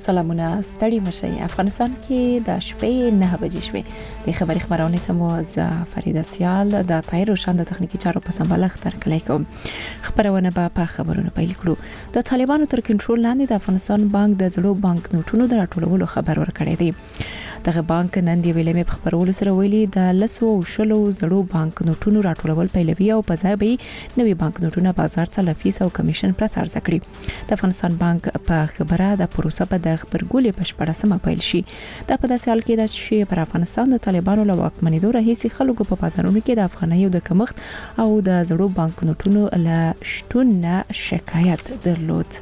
سلامونه ستړي مشي. افغانستان کې د شپې 9 بجې شوې. د خبري خبرونه ته مو ز فرید سیال د طاهر روشن د تخنیکی چارو په سمبالښت ترکلای کوم. خبرونه په خبرونه پیل کړو. د طالبانو تر کنټرول لاندې د افغانستان بانک د زړو بانک نوټونو د راټولولو خبر ورکړی دی. دغه بانک نن دی ویلې په خبرولو سره ویلي د لسو او شلو زړو بانک نوټونو راټولول پیلوي او په ځای به نوي بانک نوټونه بازار ته لفیس او کمیشن پرته ارزه کړي. د افغانستان بانک په خبره د پروسه په د خبرګولې په شپږمه پیل شي. دا په داسې حال کې ده چې پر افغانستان د طالبانو له واکمنېدو راهیسې خلکو په بازارونو کې د افغانیو د کمښت او د زړو بانک نوټونو له شتون نه شکایت درلود.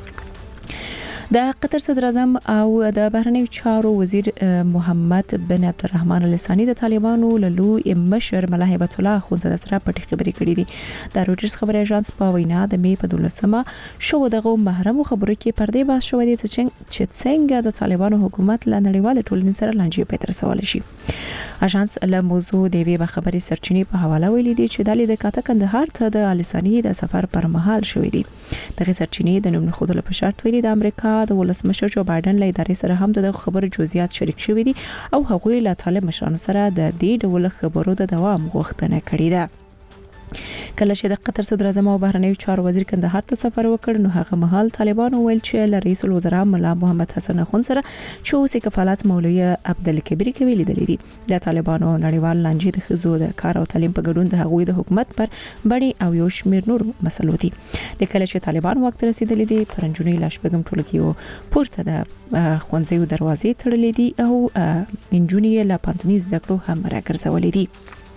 د قطر صدر اعظم او د بهرنیو چارو وزیر محمد بن عبد الرحمن الثاني د طالبانو له لوی مشر ملا هیبت الله خونزاده سره پټې خبرې کړې دي. د رويټرز خبري اژانس په وینا د می په 12مه شو دغه محرم خبرو کې پردې باز شو دي چې څنګه د طالبانو حکومت له نړیوال ټولنې سره لانجې په تر سوال شي. اژانس له موضوع د وی خبري سرچینې په حواله ویلي دي چې د لیدکاته کندهار ته د الثاني د سفر پر مهال شوې دي. دغه سرچینې د نوم خودله په شرط ویلي د امریکا د ولسمشر جو بایدن له ادارې سره هم د خبرو جزئیات شریک شوي دي او هغوی له طالب مشرانو سره د دې ډول خبرو د دوام غوښتنه کړې ده. کله چې د قطر صدر اعظم او بهرنیو چارو وزیر کندهار ته سفر وکړ نو هغه مهال طالبانو ویل چې له رئیس الوزرا ملا محمد حسن اخوند سره چې اوسې کفالات مولوی عبدالکبیر کوي لیدلې دي. د طالبانو نړیوال لانجې د خزو د کار او تعلیم په ګډون د هغوی د حکومت پر بړي او یو شمیر نور مسلو دي. کله چې طالبان وخت رسیدلې دي پرنجونی لاشبګم ټولګیو پورته د خونځیو دروازې تړلې دي او انجونی له پانتونی زده کړو هم راګرځولې دي.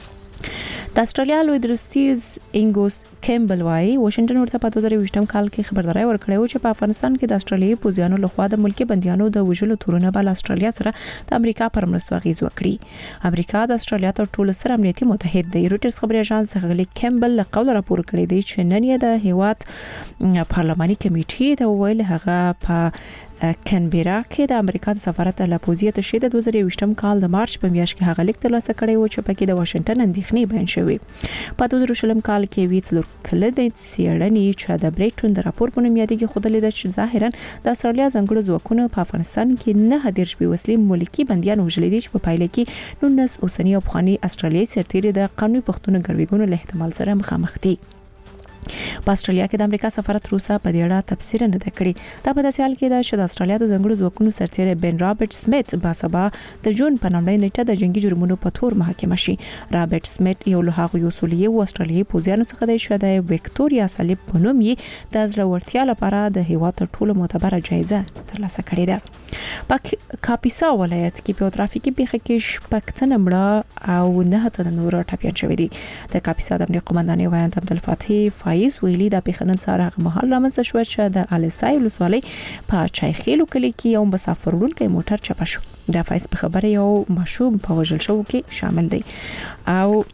د استرالیا لوی درستیز انګوس کیمبل وايي واشنگټن ورته په 2020 کال کې خبرداري ورکړې و چې په افغانستان کې د استرالیایي پوځیانو لخوا د ملکی بنديانو د وژلو تورونه بل استرالیا سره د امریکا پر مرستو غیز وکړي. امریکا د استرالیا تر ټولو سره امنیتي متحد دی. رويټرز خبري اژانس غلي کیمبل له قول راپور کړی دی چې نن یې د هیواد پارلماني کمیټې ته ویل هغه په کینبرا کې د امریکا د سفارت له پوزیت شې د 2020 کال د مارچ په میاشت کې هغه لیک ترلاسه کړی و چې پکې د واشنگټن اندېښنې بیان شوې. په 2020 کال کې ویڅلور کله د سیړنی چې د بریټون د راپور په نوم یادېږي خودلې د چې ظاهرا د استرالیا ځنګړو ځواکونو په افغانستان کې نه هدیرش به وسلې ملکی بنديان وژلې دي چې په پایله کې 19 اوسنی او افغاني استرالیایي سرتیري د قانوني پښتون ګرویګونو له احتمال سره مخامخ دي. په استرالیا کې د امریکا سفارت روسا په دې اړه تفسیر نه کړی. دا په داسې حال کې ده چې د استرالیا د ځنګړو ځواکونو سرتیری بن رابرټ سمیت په سبا د جون په نامه نیټه د جنگي جرمونو په تور محاکمه شي. رابرټ سمیت یو له هغو اصولي او استرالیایي پوځیانو څخه دی چې د وکټوريا صلیب په نوم یې د ځلورتیا لپاره د هیواد تر ټولو معتبره جایزه ترلاسه کړې ده. په کاپیسا ولایت کې په ترافیکي پیښه کې شپږ مړه او 9 نور ټپيان شوي دي. د کاپیسا د امنیت قومندان وایند عبدالفتاح فایز ویلي د پیښنن سره مهال رامنځته شو چې د السای ولسوالۍ په چایخیلو کلی کې یو مسافر وړونکی موټر چپه شو. د فایز په خبره یو مشوب په وژل شو کې شامل دی. او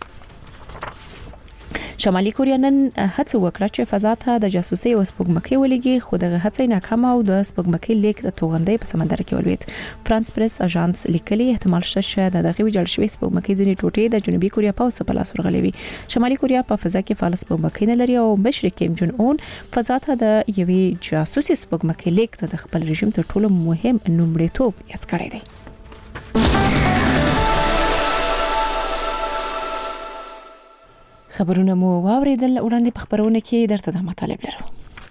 شمالي کوریا نن هڅه وکړه چې فضا ته د جاسوسي او سپوږمکۍ ولېږي خو دغه هڅه ناکامه او د سپوږمکۍ لیک د توغندۍ په سمندر کې ولوید. فرانس پریس اژانس لیکلي احتمال شته چې دغه ویجاړ شوی سپوږمکۍ ځینې ټوټې د جنوبي کوریا پوځ په لاس ورغلې وي. شمالي کوریا په فضا کې فعال سپوږمکۍ نه لري او مشر کیم جون اون فضا ته د یوې جاسوسي سپوږمکۍ لیک د خپل رژیم تر ټولو مهم نومړیتوب یاد کړی دی. خبرونه مو واوریدل. وړاندې په خبرونه کې درته د مطالب لرو.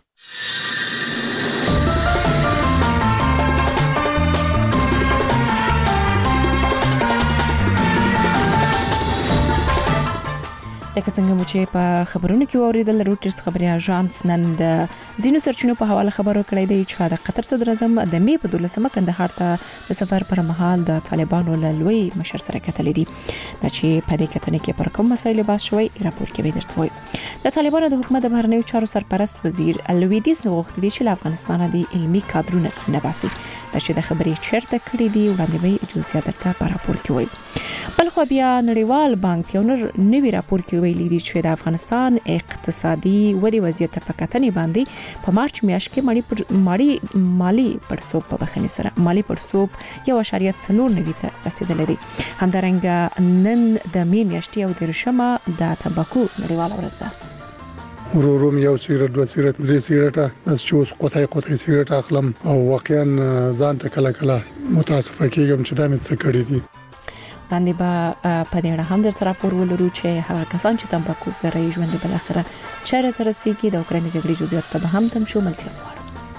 لکه څنګه مو چې په خبرونو کې واوریدل رويټرز خبري اژانس نن د زینو سرچینو په حواله خبرو کړې دی چې د قطر صدر اعظم د می په 12مه کندهار ته د سفر پر مهال د طالبانو له لوی مشر سره کتلې دي. چې په دې کتنې کې پر کوم مسایل باس شوی راپور کې به درته وایي. د طالبانو د حکومت د بهرنیو چارو سرپرست وزیر الویدیس نوښت دي چې له افغانستان د علمي کادرونه نه باسي. چې د خبرې چیرته کړې دي وړاندې به جزئیات درته په راپور کې وایي. بل خو بیا نړیوال بانک یو نوی راپور کې ویلي دي چې د افغانستان اقتصادي ودی وضعیت په کتنې باندې په مارچ میاشت کې مالی پړسوب په بخښنې سره مالی پړسوب 1.4 ته رسیدلی دی. همدارنګه نن د می میاشتې او د رشمه د تمباکو نړیواله ورځ ده. ورو یو سیګریټ 2 سیګریټ 3 سیګریټ از چې اوس کوتای سیګریټ اخلم او واقعا ځان ته کله متاسفه کېږم چې دا مې څه کړی دي. باندې با په دې اړه هم درته راپور ولرو چې هغه کسان چې تمباکو کاروي ژوند بل اخره چیرته رسیدي د اوکرين جګړې جزئیات په هم تم شاملتیا غواړي.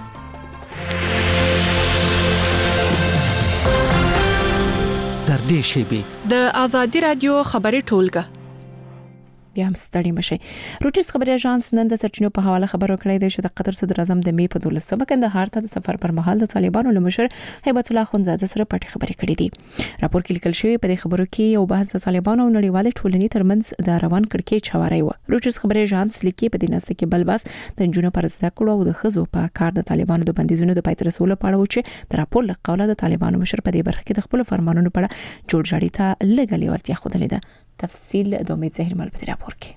تر دې شیبې د ازادي رادیو خبري ټولګه بیا هم ستړي مشي. روټرز خبري اژانس نن د سرچینو په حواله خبرو کړې ده چې د قطر صدر اعظم د می په 12 کندهار ته د سفر پر مهال د طالبانو له مشر هیبت الله خونزاده سره پټي خبرې کړې دي. راپور کې لیکل شوی په دې خبرو کې یو بحث د طالبانو او نړیوالې ټولنې ترمنځ د روان کړکېچ حواري و. روټرز خبري اژانس لیکي په دې نسته کې بل بس د جنونو پر زده کړو او د خزو په کار د طالبانو د بندیزونو د پایتر رسول په اړه و چې د راپور له قوله د طالبانو مشر په دې برخه کې د خپل فرمانونو په اړه جوړجاړي ته لګلې ورتیا خودلې ده. تفصیل د امید زهیر مل په راپور کې.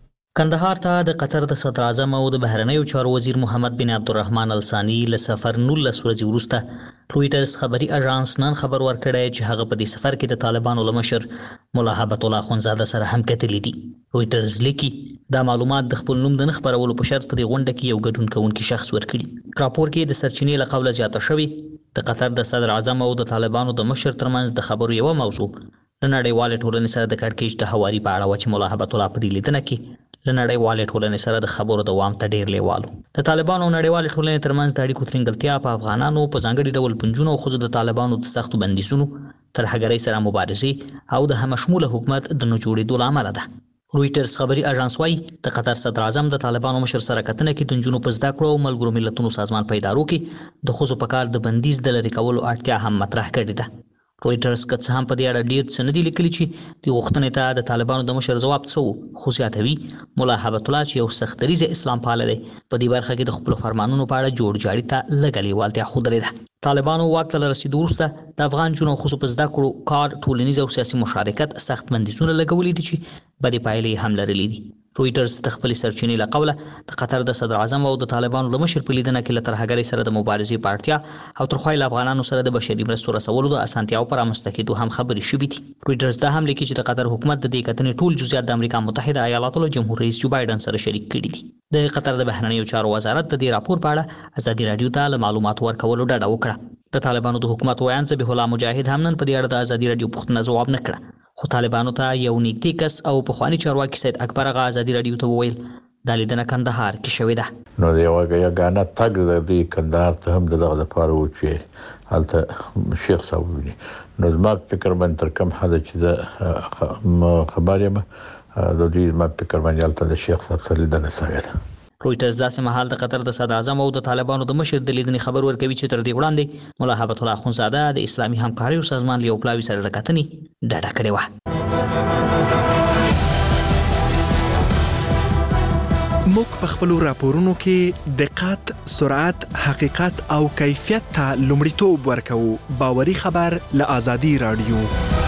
کندهار ته د قطر د صدر اعظم او د بهرنیو چارو وزیر محمد بن عبدالرحمن الثانی له سفر 19 ورځې وروسته رویټرز خبري اژانس نن خبر ورکړی چې هغه په دې سفر کې د طالبانو له مشر مولا هیبت الله خونزاده سره هم کتلې دي. رویټرز لیکي دا معلومات د خپل نوم د نه خبرولو په شرط په دې غونډه کې یو ګډون کوونکی شخص ورکړي. راپور کې د سرچینې له قوله زیاته شوی د قطر د صدر اعظم او د طالبانو د مشر ترمنځ د خبرو یو موضوع د نړیوالې ټولنې سره د کړکېچ د حواري په اړه و چې مولا هیبت الله په دې لیدنه کې له نړیوالې ټولنې سره د خبرو دوام ته ډیر لیوالو. د طالبانو او نړیوالې ټولنې ترمنځ د اړیکو ترنګلتیا په افغانانو په ځانګړي ډول پنځونو او خزو د طالبانو د سختو بندیزونو ترهګرۍ سره مبارزې او د همشموله حکومت د نه جوړېدو لامل ده. رویټرز خبري اژانس وايي د قطر صدر اعظم د طالبانو مشر سره کتنه کې د جنونو په زده کړو او ملګرو ملتونو سازمان په ادارو کې د خزو په کار د بندیز د لری کولو اړتیا هم مطرح کړې ده. رویټرز که څه هم په دې اړه ډیر څه نه دي لیکلي چې د غوښتنې ته د طالبانو د مشر ځواب څه و، خو زیاتوي مولا هیبت الله چې یو سختدریځه اسلام پاله دی په دې برخه کې د خپل فرمانونو په اړه جوړجاړي ته لږه لیوالتیا ښودلې ده. طالبانو واک ته رسیدو وروسته د افغان جنونو خصوص په زده کړو کار ټولنیز او سیاسي مشارکت سخت بندیزونه لګولې دي چې بدې پایلې هم لرلې دي. رویټرز د خپل سرچینې له قوله د قطر د صدر اعظم او د طالبانو د مشر په لیدنه کې له ترهګرۍ سره د مبارزې په اړتیا او ترخوایل افغانانو سره د بشري مرستو رسولو د اسانتیاو پر رامنځته کېدو هم خبرې شوې دي. رویټرز دا هم لیکي چې د قطر حکومت د دې کتنې ټول جزئیات د امریکا متحده ایالاتو له جمهور رئیس جو بایدن سره شریک کړي دي. د قطر د بهرنیو چارو وزارت د دې راپور په اړه ازادي رادیو ته معلومات ورکولو ډاډ وکړه. د طالبانو د حکومت وایان ذبیح الله مجاهد هم نن په دې اړه د ازادي رادیو پوښتنه ځواب نه کړه، خو طالبانو ته یو نږدې کس او پخوانی چارواکي سید اکبر آغا ازادي رادیو ته وویل دا لیدنه کندهار کې شوې ده. نو یو غاڼه تګ د دې کندهار ته هم دغه لپاره و چې هلته شیخ صاحب ویني. نو زما فکر باندې تر کوم حد چې خبر یم د دې ما فکر باندې هلته د شیخ صاحب سره لیدنه شوې ده. رویټرز داسې مهال د قطر د صدر اعظم او د طالبانو د مشر د لیدنې خبر ورکوي چې تر دې وړاندې مولا هیبت الله خونزاده د اسلامي همکاریو سازمان له پلاوي سره د کتنې ډاډه کړې و. موږ په خپل راپورونو کې دقت، سرعت، حقیقت او کیفیت ته لومړیتوب ورکوو. باوري خبر له ازادي رادیو.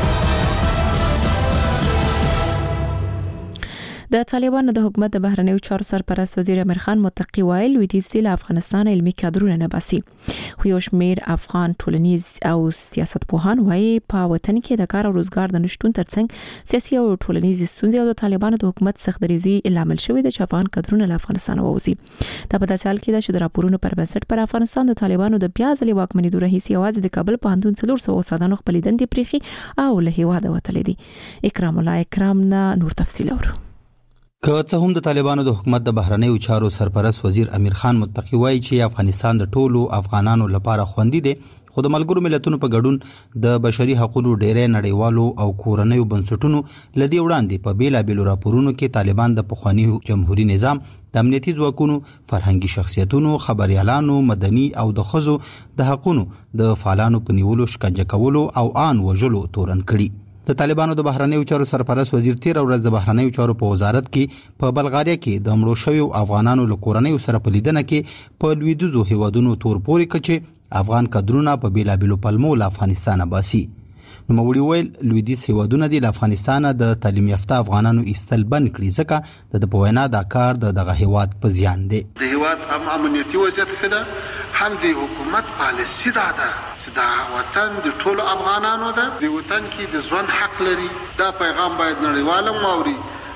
د طالبانو د حکومت د بهرنیو چارو سرپرست وزیر امیر خان متقی ویل لویدیځ له افغانستان علمي کادرونه نه باسي. خو یو شمېر افغان ټولنیز او سیاستپوهان وایي په وطن کې د کار او روزګار د نشټون ترڅنګ سیاسي او ټولنیز ستونزې او د طالبانو د حکومت سختدریزي لامل شوې ده چې افغان کادرونه له افغانستان ووځي. دا په داسې حال کې ده چې د راپورونو پر بنسټ پر افغانستان د طالبانو د بیا ځلې واکمنۍ دوره هیڅ یوازې د کابل پوهنتون 400 استادانو خپل دندې پریخي او له هیواده وتلې دي. اکرام الله اکرام نه نور تفصیل اورو. که څه هم د طالبانو د حکومت د بهرنیو چارو سرپرست وزیر امیر خان متقی وایي چې افغانستان د ټولو افغانانو لپاره خوندي دی، خو د ملګرو ملتونو په ګډون د بشري حقوقو ډېرې نړیوالو او کورنیو بنسټونو لدی وړاندې په بیلابېلو راپورونو کې طالبان د پخوانی جمهوریت نظام د امنیتي ځواکونو، فرهنګي شخصیتونو، خبريالانو، مدني او د خزو د حقوقو د فعالانو په نیولو، شکنجه کولو او آن وژلو تورن کړي. د طالبانو د بهرنیو چارو سرپرست وزیر تیر ورځ د بهرنیو چارو په وزارت کې په بلغاریا کې د مړو شویو افغانانو له کورنیو سره په لیدنه کې په لویدیځو هیوادونو تور پورې کچې افغان کډرونه په بیلابېلو پلمو له افغانستان باسي. نو موري ویل لویدیځ هیوادونه د افغانستان د تعلیم یافته افغانانو استل بند کړي ځکه د پوهینا د کار دغه هیواد په زیان دی. د هیواد امنیتي وضعیت خده هم د حکومت پالیسی ده چې دا وطن د ټولو افغانانو ده، د وطن کې د ژوند حق لري. دا پیغام باید نړیوالم واوري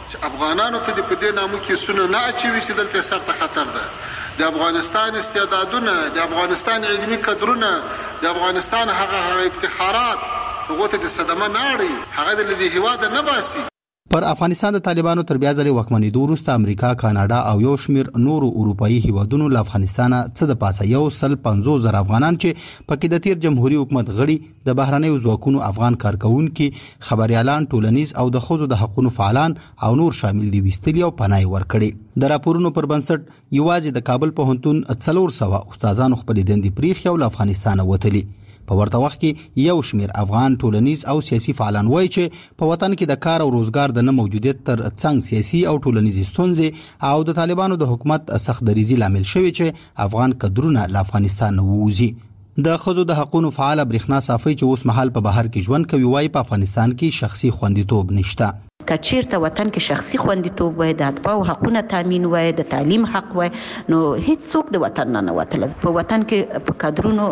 چې افغانانو ته د پدې نامو کې سونه نه اچوي چې دلته سره خطر ده. د افغانستان استعدادونه، د افغانستان علمي کدرونه، د افغانستان هغه افتخارات هغه ته د صدمه نه اړي، هغه د دې هیواد نه باسي. پر افغانستان د طالبانو تر بیا ځلې واکمنېدو وروسته امریکا، کاناډا او یو شمېر نورو اروپایي هیوادونو له افغانستانه څه د پاسه 150,000 افغانان چې پکې د تیر جمهوریت حکومت غړي، د بهرنیو ځواکونو افغان کارکونکي، خبريالان، ټولنیز او د ښځو د حقوقو فعالان او نور شامل دي وستلی او پناه ورکړي. د راپورونو پر بنسټ یوازې د کابل پوهنتون 400 استادانو خپل دندې پریخي او له افغانستانه وتلي. په ورته وخت کې یو شمیر افغان ټولنیز او سیاسي فعالان وایي چې په وطن کې د کار او روزګار د نه موجودیت تر څنګ سیاسي او ټولنیز ستونزې او د طالبانو د حکومت سخت دریزي لامل شوی چې افغان کډرونه له افغانستان ووزي. د خزو د حقوقو فعال برېښنا صافي چې اوس مهال په بهر کې ژوند کوي وایي په افغانستان کې شخصي خوندیتوب نشته. کچیرته وطن کې شخصي خوندیتوب وای، د اتباعو حقوقونه تامین وای، د تعلیم حق وای، نو هیڅ څوک د وطن نه وتل. په وطن کې په کادرونو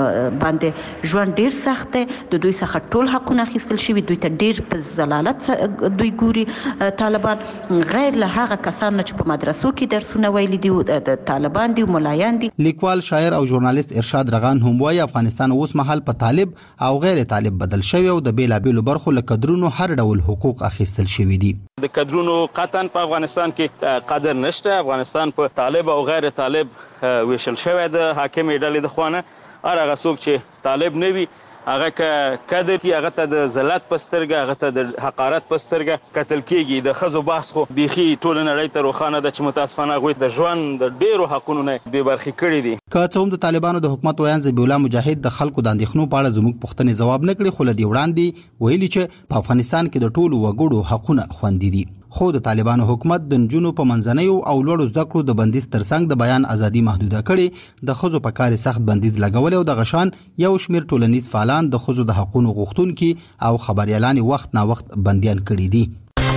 باندې ژوند ډیر سخت دی، د دوی څخه ټول حقوقونه اخیستل شوي، دوی ته ډیر په ضلالت دوی ګوري طالبان، غیر له هغه کسانو چې په مدرسو کې درسونه ویلي دي د طالبان دي، ملایان دي. لیکوال، شاعر او ژورنالیست ارشاد رغان هم وایي افغانستان اوس مهال په طالب او غیر طالب بدل شوی او د بیلابېلو برخو له کډرونو هر ډول حقوق اخیستل شوی دي. د کډرونو قطعا په افغانستان کې قدر نشته. افغانستان په طالب او غیر طالب ویشل شوی د حاکم ډلې د خوانه. هغه څوک چې طالب نه وي هغه کډر کی هغه ته د ذلت پسترګه، هغه ته د حقارت پسترګه قتل کیږي. د خزو بحث خو بيخي ټول نړۍ ته روخانه د چې متاسفانه غوي د ژوند د ډیرو حقونو نه بې برخې کړي دي. که څه هم د طالبانو د حکومت ویان ذبیح الله مجاهد د خلکو د اندېښنو په اړه زموږ پوښتنې ځواب نه کړي، خو له دې وړاندې ویلي چې په افغانستان کې د ټولو وګړو حقونه خوندي دي. خو د طالبانو حکومت د نجونو په منځنیو او لوړو زده کړو د بندیز ترڅنګ د بیان ازادي محدوده کړي، د خزو په کار سخت بندیز لګول او د غشان یو شمیر ټولنیز فعالان د خزو د حقوقو غوښتونکي او خبريالان وخت نا وخت بنديان کړي دي.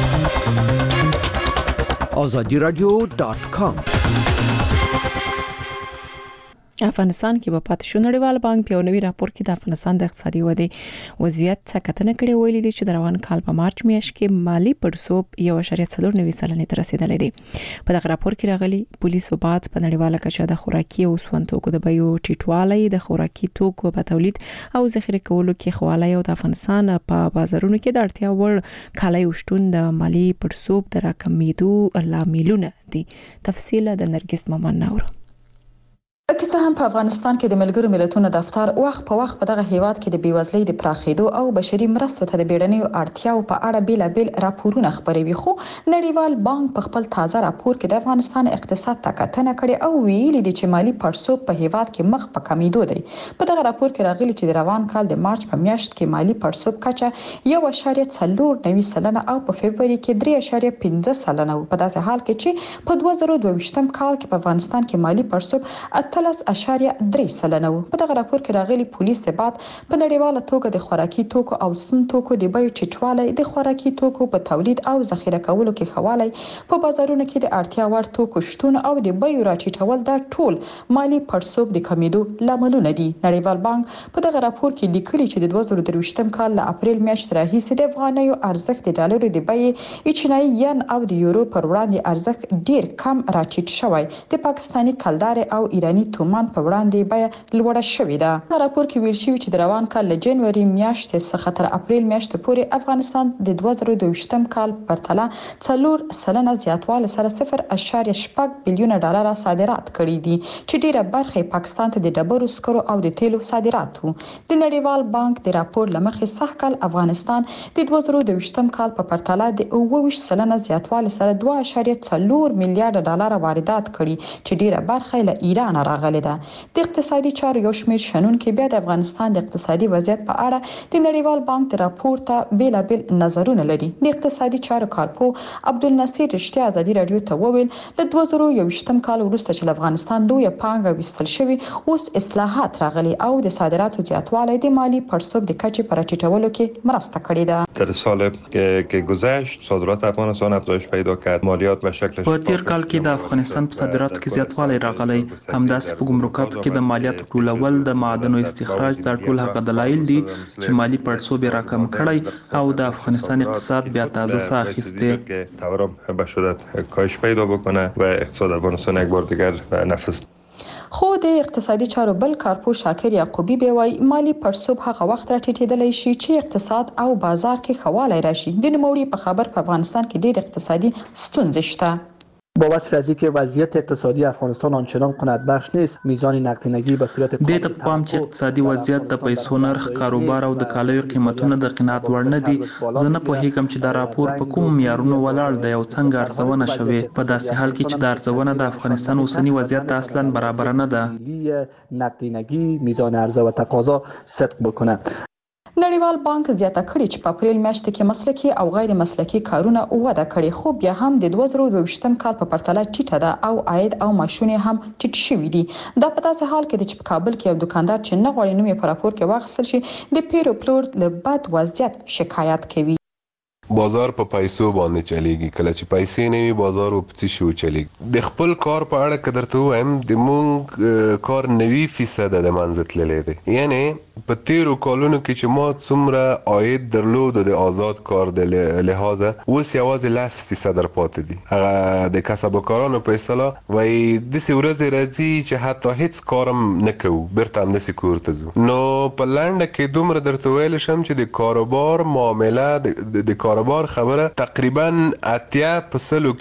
azadiradio.com افغانستان کې په پاتې شو نړیوال بانک په نوې راپور کې د افغانستان د اقتصادي ودې وضعیت څخه کتنه کړې ویلي دي چې د روان کال په مارچ میاشت کې مالی پړسوب 1.4% ته رسیدلې دي. په دغه راپور کې راغلي پولیس او بعد په نړیواله کچه د خوراکي او سون توکو د بیو ټیټوالی، د خوراکي توکو په تولید او ذخیره کولو کې خواله او د افغانستان په بازارونو کې د اړتیا وړ کالای شتون د مالی پړسوب د راکمېدو لاملونه دي. تفصیل د نرګس مامان نور. که څه هم په افغانستان کې د ملګرو ملتونو دفتر وخت په وخت په دغه هیواد کې د بیوزلۍ د پراخېدو او بشري مرستو ته د بیړنیو اړتیاو په اړه بیلابل راپورونه خپروي، خو نړیوال بانک په خپل تازه راپور کې د افغانستان اقتصاد ته کتنه کړې او ویلي دي چې مالی پړسوب په هیواد کې مخ په کمیدو دی. په دغه راپور کې راغلي چې د روان کال د مارچ په میاشت کې مالی پړسوب کچه 1.4% او په فبرवरी کې 3.15% و. په داسې حال کې چې په 2022 کال کې په افغانستان کې مالی پړسوب 13.3% و. په دغه راپور کې راغلي پولیس بعد په نړیواله توګه د خوراکي توکو او سون توکو د بیو ټیټوالی، د خوراکي توکو په تولید او ذخیره کولو کې خوالی، په بازارونو کې د اړتیا وړ توکو شتون او د بیو راټیټول دا ټول مالی پړسوب د کمیدو لاملونه دي. نړیوال بانک په دغه راپور کې لیکلي چې د 2023 کال له اپریل میاشتې راهیسې د افغانیو ارزښت د ډالرو د بیې چینایي ین او د یورو پر وړاندې ارزښت ډیر کم راټیټ شوی، د پاکستاني کلدار او ایرانی تومان په وړاندې بیه لوړه شوې ده. راپور کې ویل شوی چې د روان کال له جنوري میاشتې څخه تر اپریل میاشتې پورې افغانستان د 2022 کال پرتله 4% زیاتوالی سره 0.8 بلیون ډالر صادرات کړي دي، چې ډیره برخه پاکستان ته د ډبرو سکرو او د تیلو صادرات وو. د نړیوال بانک د راپور لمخې سږ کال افغانستان د 2022 کال په پرتله د 28% زیاتوالی سره 2.4 میلیارډ ډالر واردات کړي، چې ډیره برخه له ایران راغلي ده. د اقتصادي چارو یو شمېر شنونکي بیا د افغانستان د اقتصادي وضعیت په اړه د نړیوال بانک د راپور ته بیلابل نظرونه لري. د اقتصادي چارو کارپو عبدالنصیر رشتي ازادي رادیو ته وویل له 2022 کال وروسته چې افغانستان لویه پانګه ویستل شوی، اوس اصلاحات راغلي او د صادراتو زیاتوالی د مالی پړسوب د کچې پر ټیټولو کې مرسته کړې ده. در سال که گذشت صادرات افغانستان افزایش پیدا کرد، مالیات به شکل په تیر کال کې د افغانستان په صادراتو کې زیاتوالی راغلی، همداسې په ګمرکاتو کې د مالیاتو ټولول، د معدنو استخراج، دا ټول هغه دلایل دي چې مالی پړسوب راکم کړی او د افغانستان اقتصاد بیا تازه ساه اخیسته. تورم به شدت کاهش پیدا بکنه و اقتصاد افغانستان یک بار دیگر نفس. خو د اقتصادي چارو بل کارپو شاکر یعقوبی به وای مالی پړسوب هغه وخت راټیټېدلی شي چې اقتصاد او بازار کې خواله راشي. د نوموړي په خبر په افغانستان کې ډېر اقتصادي ستونزې شته. با وصف از اینکه وضعیت اقتصادی افغانستان آنچنان قناعتبخش نیست، میزان نقدینگی به صورت د ته پام چې اقتصادي وضعیت د پیسو نرخ، کاروبار او د کالیو قیمتونه د قناعت وړ نه دي. زه نه پوهیږم چې دا راپور په کوم معیارونو ولاړ دی او څنګه ارزونه شوې، په داسې حال کې چې د ارزونه د افغانستان اوسنی وضعیت ته اصلا برابر نه ده. نقدینگی میزان عرضه و تقاضا صدق بکنه. نړیوال بانک زیاته کړي چې په اپریل میاشت کې مسلکي او غیر مسلکي کارونه وده کړي، خو بیا هم د 2022 کال په پرتله ټیټه ده او عاید او معاشونه هم ټیټ شوي دي. دا په داسې حال کې چې په کابل کې یو دکاندار چې نه غواړي نوم یې په راپور کې واخیستل شي د پیرو پلور له بد وضعیت شکایت کوي. بازار په پیسو باندې چلیږي، کله چې پیسې نه وي بازار په څه شو چلیږي. د خپل کار په اړه که درته وایم د مونږ کار 90% د منځ تللی دی، یعنی په تیرو کالونو کې چې ما څومره عاید درلود د آزاد کار د لحاظه اوس یوازې 10% پاتې دي. هغه د کسب و کارانو په اصطلاح وایي داسې ورځې راځي چې حتی هیڅ کارم نه کوو، بیرته همداسې کور ته ځو. نو په لنډه کې دومره درته ویلی شم چې د کاروبار معامله د کاروبار خبره تقریبا 80%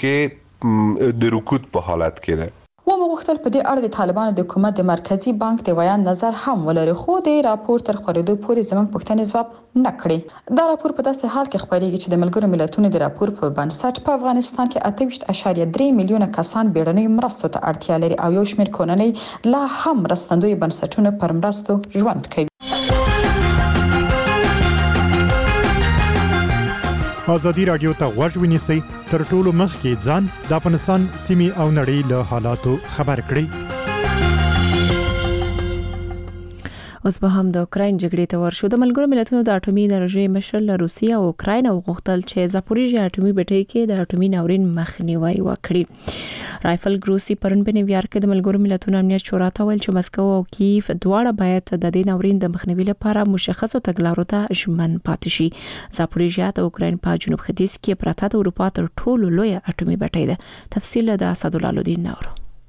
کې د رکود په حالت کې ده. و مغختل په دې اړه د طالبانو د حکومت د مرکزی بانک د بیان نظر هم ولري، خو د راپور تر خبرېدو پورې زموږ پوښتنې ځواب نه کړي. دا راپور په داسې حال کې خبرېږي چې د ملګرو ملتونو د راپور پر بنسټ په افغانستان کې 28.3 میلیونه کسان بیړنۍ مرستو ته اړتیا لري او یو شمېر کورنۍ لا هم مرستندوی بنسټونو پر مرستو ژوند کوي. ازادي رادیو ته غوږ ونیسئ، تر ټولو مخکې ځان د افغانستان سیمې او نړۍ له حالاتو خبر کړئ. اوس به هم د اوکراین جګړې ته ورشو. د ملګرو ملتونو د اټومي انرژي مشر له روسیې او اوکراین غوښتل چې زاپوریژیا اټومي بټۍ کې د اټومي ناورین مخنیوي وکړي. رایفل ګروسی پرون په نیویارک کې د ملګرو ملتونو امنیت شورا ته ویل چې مسکو او کیف دواړه باید د دې ناورین د مخنیوي لپاره مشخصو تګلارو ته ژمن پاتې شي. زاپوریژیا د اوکراین په جنوب ختیځ کې پراته د اروپا تر ټولو لوی اټومي بټۍ ده. تفصیل د اسدالله الدین نورو.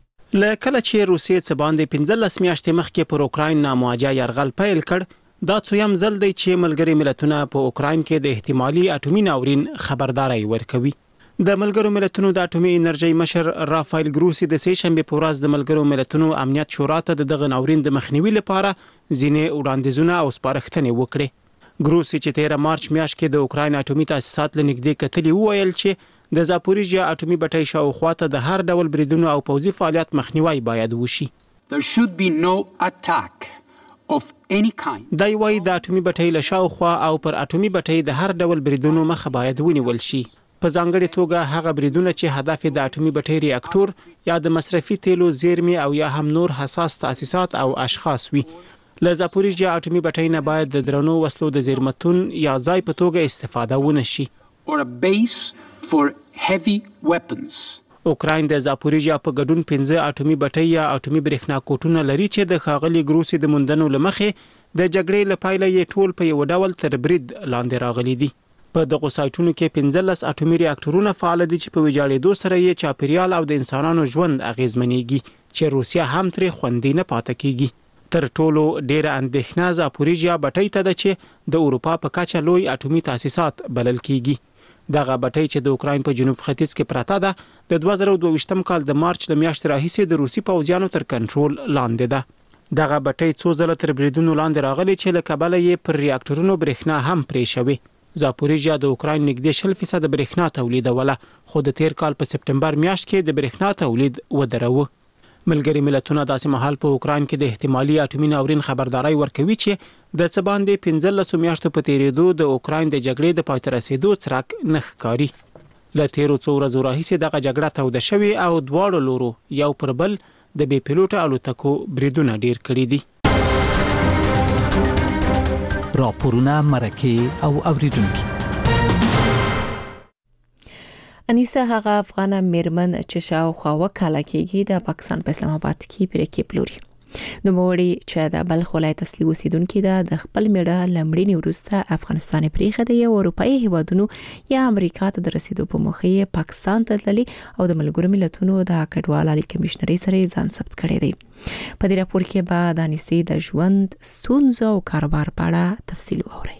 لکه چې روسیې څه باندې 15 میاشتې مخکې پر اوکراین نامواجه یرغل پیل کړ، دا څویم ځل دی چې ملګري ملتونه په اوکراین کې د احتمالي اټومي ناورین خبرداري ورکوي. د ملګرو ملتونو د اټومي انرژي مشر رافایل ګروسی د سې شنبه په ورځ د ملګرو ملتونو امنیت شورا ته دغه ناورین د مخنیوي لپاره ځینې وړاندیزونه او سپارښتنې وکړې. ګروسی چې 13 مارچ میاشت کې د اوکراین اټومي تاسیسات لنګدې کتلې وویل چې د زاپوریژیا اټومي بټۍ شاوخوا ته د هر ډول بریدونو او پوځي فعالیت مخنیوي باید وشي. There should be no attack of any kind. دا یوای د اټومي بټۍ له شاوخوا او پر اټومي بټۍ د هر ډول بریدونو مخه باید ونیول شي. په ځانګړي توګه هغه بریدونه چې هدف د اټومي بټۍ ریاکټور یا د مصرفي تیلو زیرمې او یا هم نور حساس تاسیسات او اشخاص وي. له زاپوریژیا اټومي بټۍ نه باید د درنو وسلو د زیرمتون یا ځای په توګه استفاده ونه شي. Or a base for heavy weapons. اوکراین د زاپوریژیا په ګډون 15 اټومي بټۍ یا اټومي برېښنا کوټونه لري چې د ښاغلي ګروسی د موندنو لمخې د جګړې لپاره یې ټول په یو ډول تر برید لاندې راغلي دي. په دغه سایټونو کې 15 اټومي ریاکټورونه فعال دي چې په ویجاړېدو سره یې چاپیریال او د انسانانو ژوند اغیزمنېږي چې روسیا هم ترې خوندي نه پاتې کیږي. تر ټولو ډېره اندېښنه زاپوریژیا بټۍ ته ده چې د اروپا په کچه لوی اټومي تاسیسات بلل کیږي. دغه بټۍ چې د اوکراین په جنوب ختیځ کې پراته ده د 2022 کال د مارچ ل میاشتې راهیسې د روسي پوځیانو تر کنټرول لاندې ده. دغه بټۍ څو ځله تر بریدونو لاندې راغلي چې له کبله یې پر ریاکټورونو برېښنا هم پرې شوې. زاپوریژیا د اوکراین نږدې 40% برېښنا تولیدوله، خو د تیر کال په سپټمبر میاشت کې د برېښنا تولید ودروه. ملګري ملتونه داسې مهال په اوکراین کې د احتمالي اټومي ناورین خبرداري ورکوي چې د څه باندې 15 میاشتو په تیریدو د اوکراین د جګړې د پای ته رسیدو څرک نه ښکاري. له تیرو څو ورځو راهیسې دغه جګړه توده شوې او دواړو لورو یو پر بل د بې پیلوټه الوتکو بریدونه ډیر کړي دي. راپورونه مرکه او اوریدونکو. انیسه هغه افغان میرمن چې شاوخوا وکاله کېږي د پاکستان په اسلام آباد کې پریکې پلوري. نو موري چې د بلخ ولایت اصلي اوسیدونکو د خپل میړه لمړینی وروسته افغانستان پریخه د اروپאי هیوادونو یا امریکا ته د رسیدو په موخه پاکستان ته تللی او د ملګرو ملتونو د کډوال عالی کمشنري سره ځان ثبت کړی دی. په دې راپور کې به د انیسې د ژوند ستونزو او کاروبار په اړه تفصیل واورئ.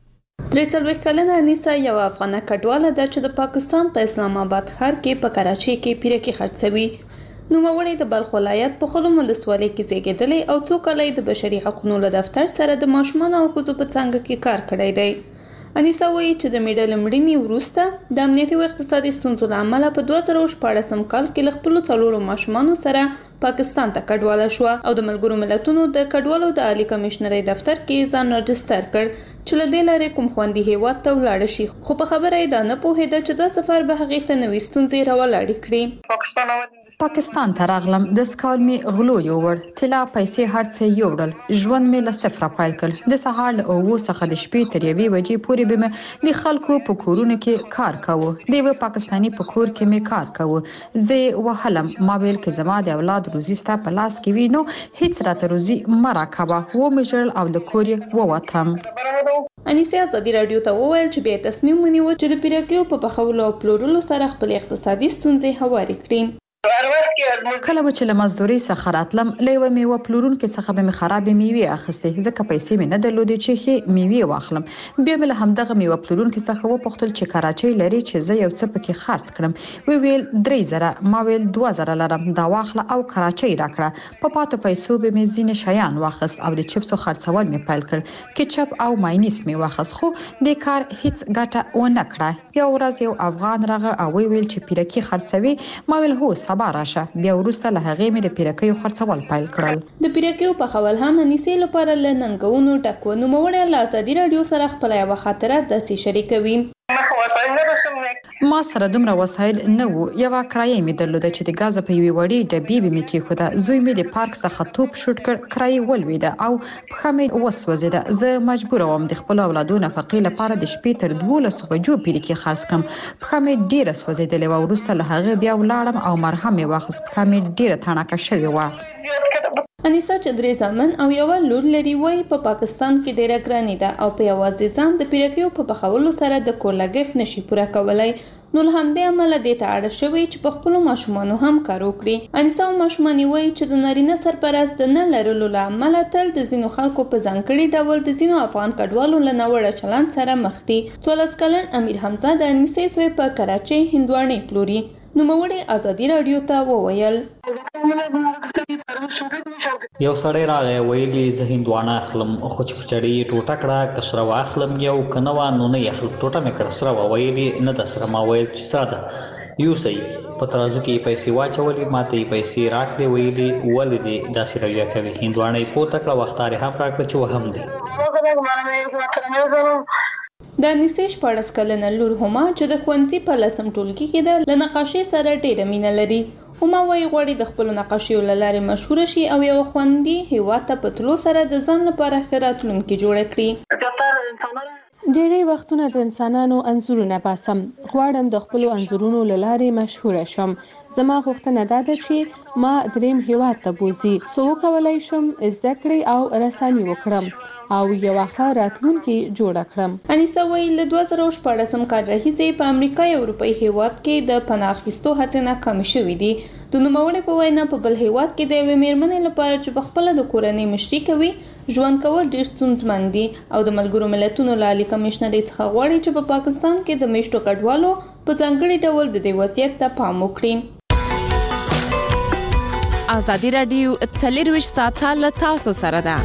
43 کلنه انیسه یو افغانه کډواله ده چې د پاکستان په اسلام آباد ښار کې په کراچۍ کې پیرکي خرڅوي. نوموړی د بلخ ولایت په خلم ولسوالۍ کې زیږیدلی او څو کاله د بشري حقوقو له دفتر سره د ماشومانو او ښځو په څانګه کې کار کړی دی. انیسه وایي چې د میډل مړینې وروسته د امنیتي او اقتصادي ستونزو له امله په 2014 کال کې له خپلو څلورو ماشومانو سره پاکستان ته کډواله شوه او د ملګرو ملتونو د کډوالو د عالی کمشنرۍ دفتر کې ځان رجستر کړ چې له دې لارې کوم خوندي هیواد ته ولاړ شي. خو په خبره یې دا نه پوهېده چې دا سفر به هغې ته نوې ستونزې راولاړې کړي. پاکستان ته راغلم، د سکال می غلو یوړ، طلا پیسې هرڅه یوړل، ژوند می له صفر پیل کړ. د سهار له 9 څخه د شپې تر 1 بجې پورې به مې د خلکو په کورونو کې کار کاوه. د یو پاکستانی په کور کې می کار کاوه. زه وهلم ما ویل کې زما د اولاد روزي ستا په لاس کې وینو، هیڅ راته روزي مراکبه و مجرل او د کور ووتم. انیسه ازادي رادیو ته وویل چې به تصمیم ونیو چې د پیرکیو په پخولو او پلورلو سره خپل اقتصادي ستونزې هواري کړي. کله چې له مزدوري څخه راتلم لیوه میوه پلورونکو څخه به خراب میوه اخیسته، ځکه پیسې مې نه درلودې چې هي میوه واخلم. بیا مې له همدغه میوه پلورونکو څخه وپوښتل چې کراچۍ لري چې زه یو څه پکې خرڅ کړم. ویل 3000، ما ویل 2000 لرم، دا واخله او کراچۍ راکړه. په پاتو پیسو به مې ځینې شیان واخص او د چپسو خرڅول مې پیل کړ. کچپ او ماینیس مې واخص، خو د کار هیڅ ګټه و نه کړه. یو ورځ یو افغان راغی او ویل چې پیرکي خرڅوي. ما ویل هو سبا راشه. بیا وروسته له هغې مې د پیرکیو خرڅول پیل کړل. د پیرکیو په خول هم انیسې لپاره له ننګونو ډک و. نوموړی له ازادي رادیو سره خپله یوه خاطره داسې شریکوي. ما سره دومره وسایل نه وو. یوه کرایه مې درلوده چې د ګازو په یوې وړې ډبې به مې کېښوده. زوی مې د پارک څخه توپ شوټ کړ، کرایه ولوېده او پښه مې وسوځېده. زه مجبوره وم د خپلو اولادو نفقې لپاره د شپې تر 12 بجو پیرکي خرڅ کړم. پښه مې ډېره سوځېدلې وه. وروسته له هغې بیا ولاړم او مرهم مې واخیست. پښه مې ډېره تڼاکه شوې وه. انیسه چې 3 زامن او یو لور لري، وایي په پاکستان کې ډېره ګراني ده او په یوازې ځان د پیرکیو په پخولو سره د کور لګښت نشي پوره کولای. نو له همدې امله دې ته اړ شوی چې په خپلو ماشومانو هم کار وکړي. انیسه او ماشومان وایي چې د نارینه سرپرست د نه لرلو له امله تل د ځینو خلکو په ځانګړي ډول د ځینو افغان کډوالو له ناوړه چلند سره مخ دي. 14 کلن امیر حمزه د انیسې زوی په کراچۍ هندواڼې پلوري. نوموړی ازادي رادیو ته وویل یو سړی راغی ویلي زه هندوانه اخلم، خو چې په چړې یې ټوټه کړه که سره واخلم یو که نه وه نو نه یې اخلم. ټوټه مې کړه سره وه، ویلي نه ده سره. ما ویل چې سره ده یوسئ. په ترازو کې یې پیسې واچولې، ما ته یې پیسې راکړې. ویلي ولې دې داسې رویه کوې؟ هندوانه یې پورته کړه، وختار یې هم راکړه چې وهم دی. د انیسې 14 کلنه لور هما چې د ښوونځي په 10م ټولګي کې ده، له نقاشۍ سره ډېره مینه لري. هما وایي غواړي د خپلو نقاشیو له لارې مشهوره شي او یو خوندي هیواد ته په تلو سره د ځان لپاره ښه راتلونکی جوړه کړي. ډېری وختونه د انسانانو انځورونه باسم. غواړم د خپلو انځورونو له لارې مشهوره شم. زما غوښتنه دا ده چې ما دریم هیواد ته بوزي، څو وکولای شم زده کړې او رسامي وکړم او یوه ښه راتلونکې جوړه کړم. انیسه وایي له 2014 کال راهیسې په امریکا یا اروپایي هیواد کې د پناه اخیستو هڅې ناکامې شوې دي. د نوموړي په وینا په بل هیواد کې د یوې میرمنې لپاره چې په خپله د کورنۍ مشري کوي ژوند کول ډېر ستونزمن دي او د ملګرو ملتونو له عالي کمشنرۍ څخه غواړي چې په پاکستان کې د میشتو کډوالو په ځانګړي ډول د دې وضعیت ته پام وکړي. ازادي رادیو 24 ساعته له تاسو سره ده.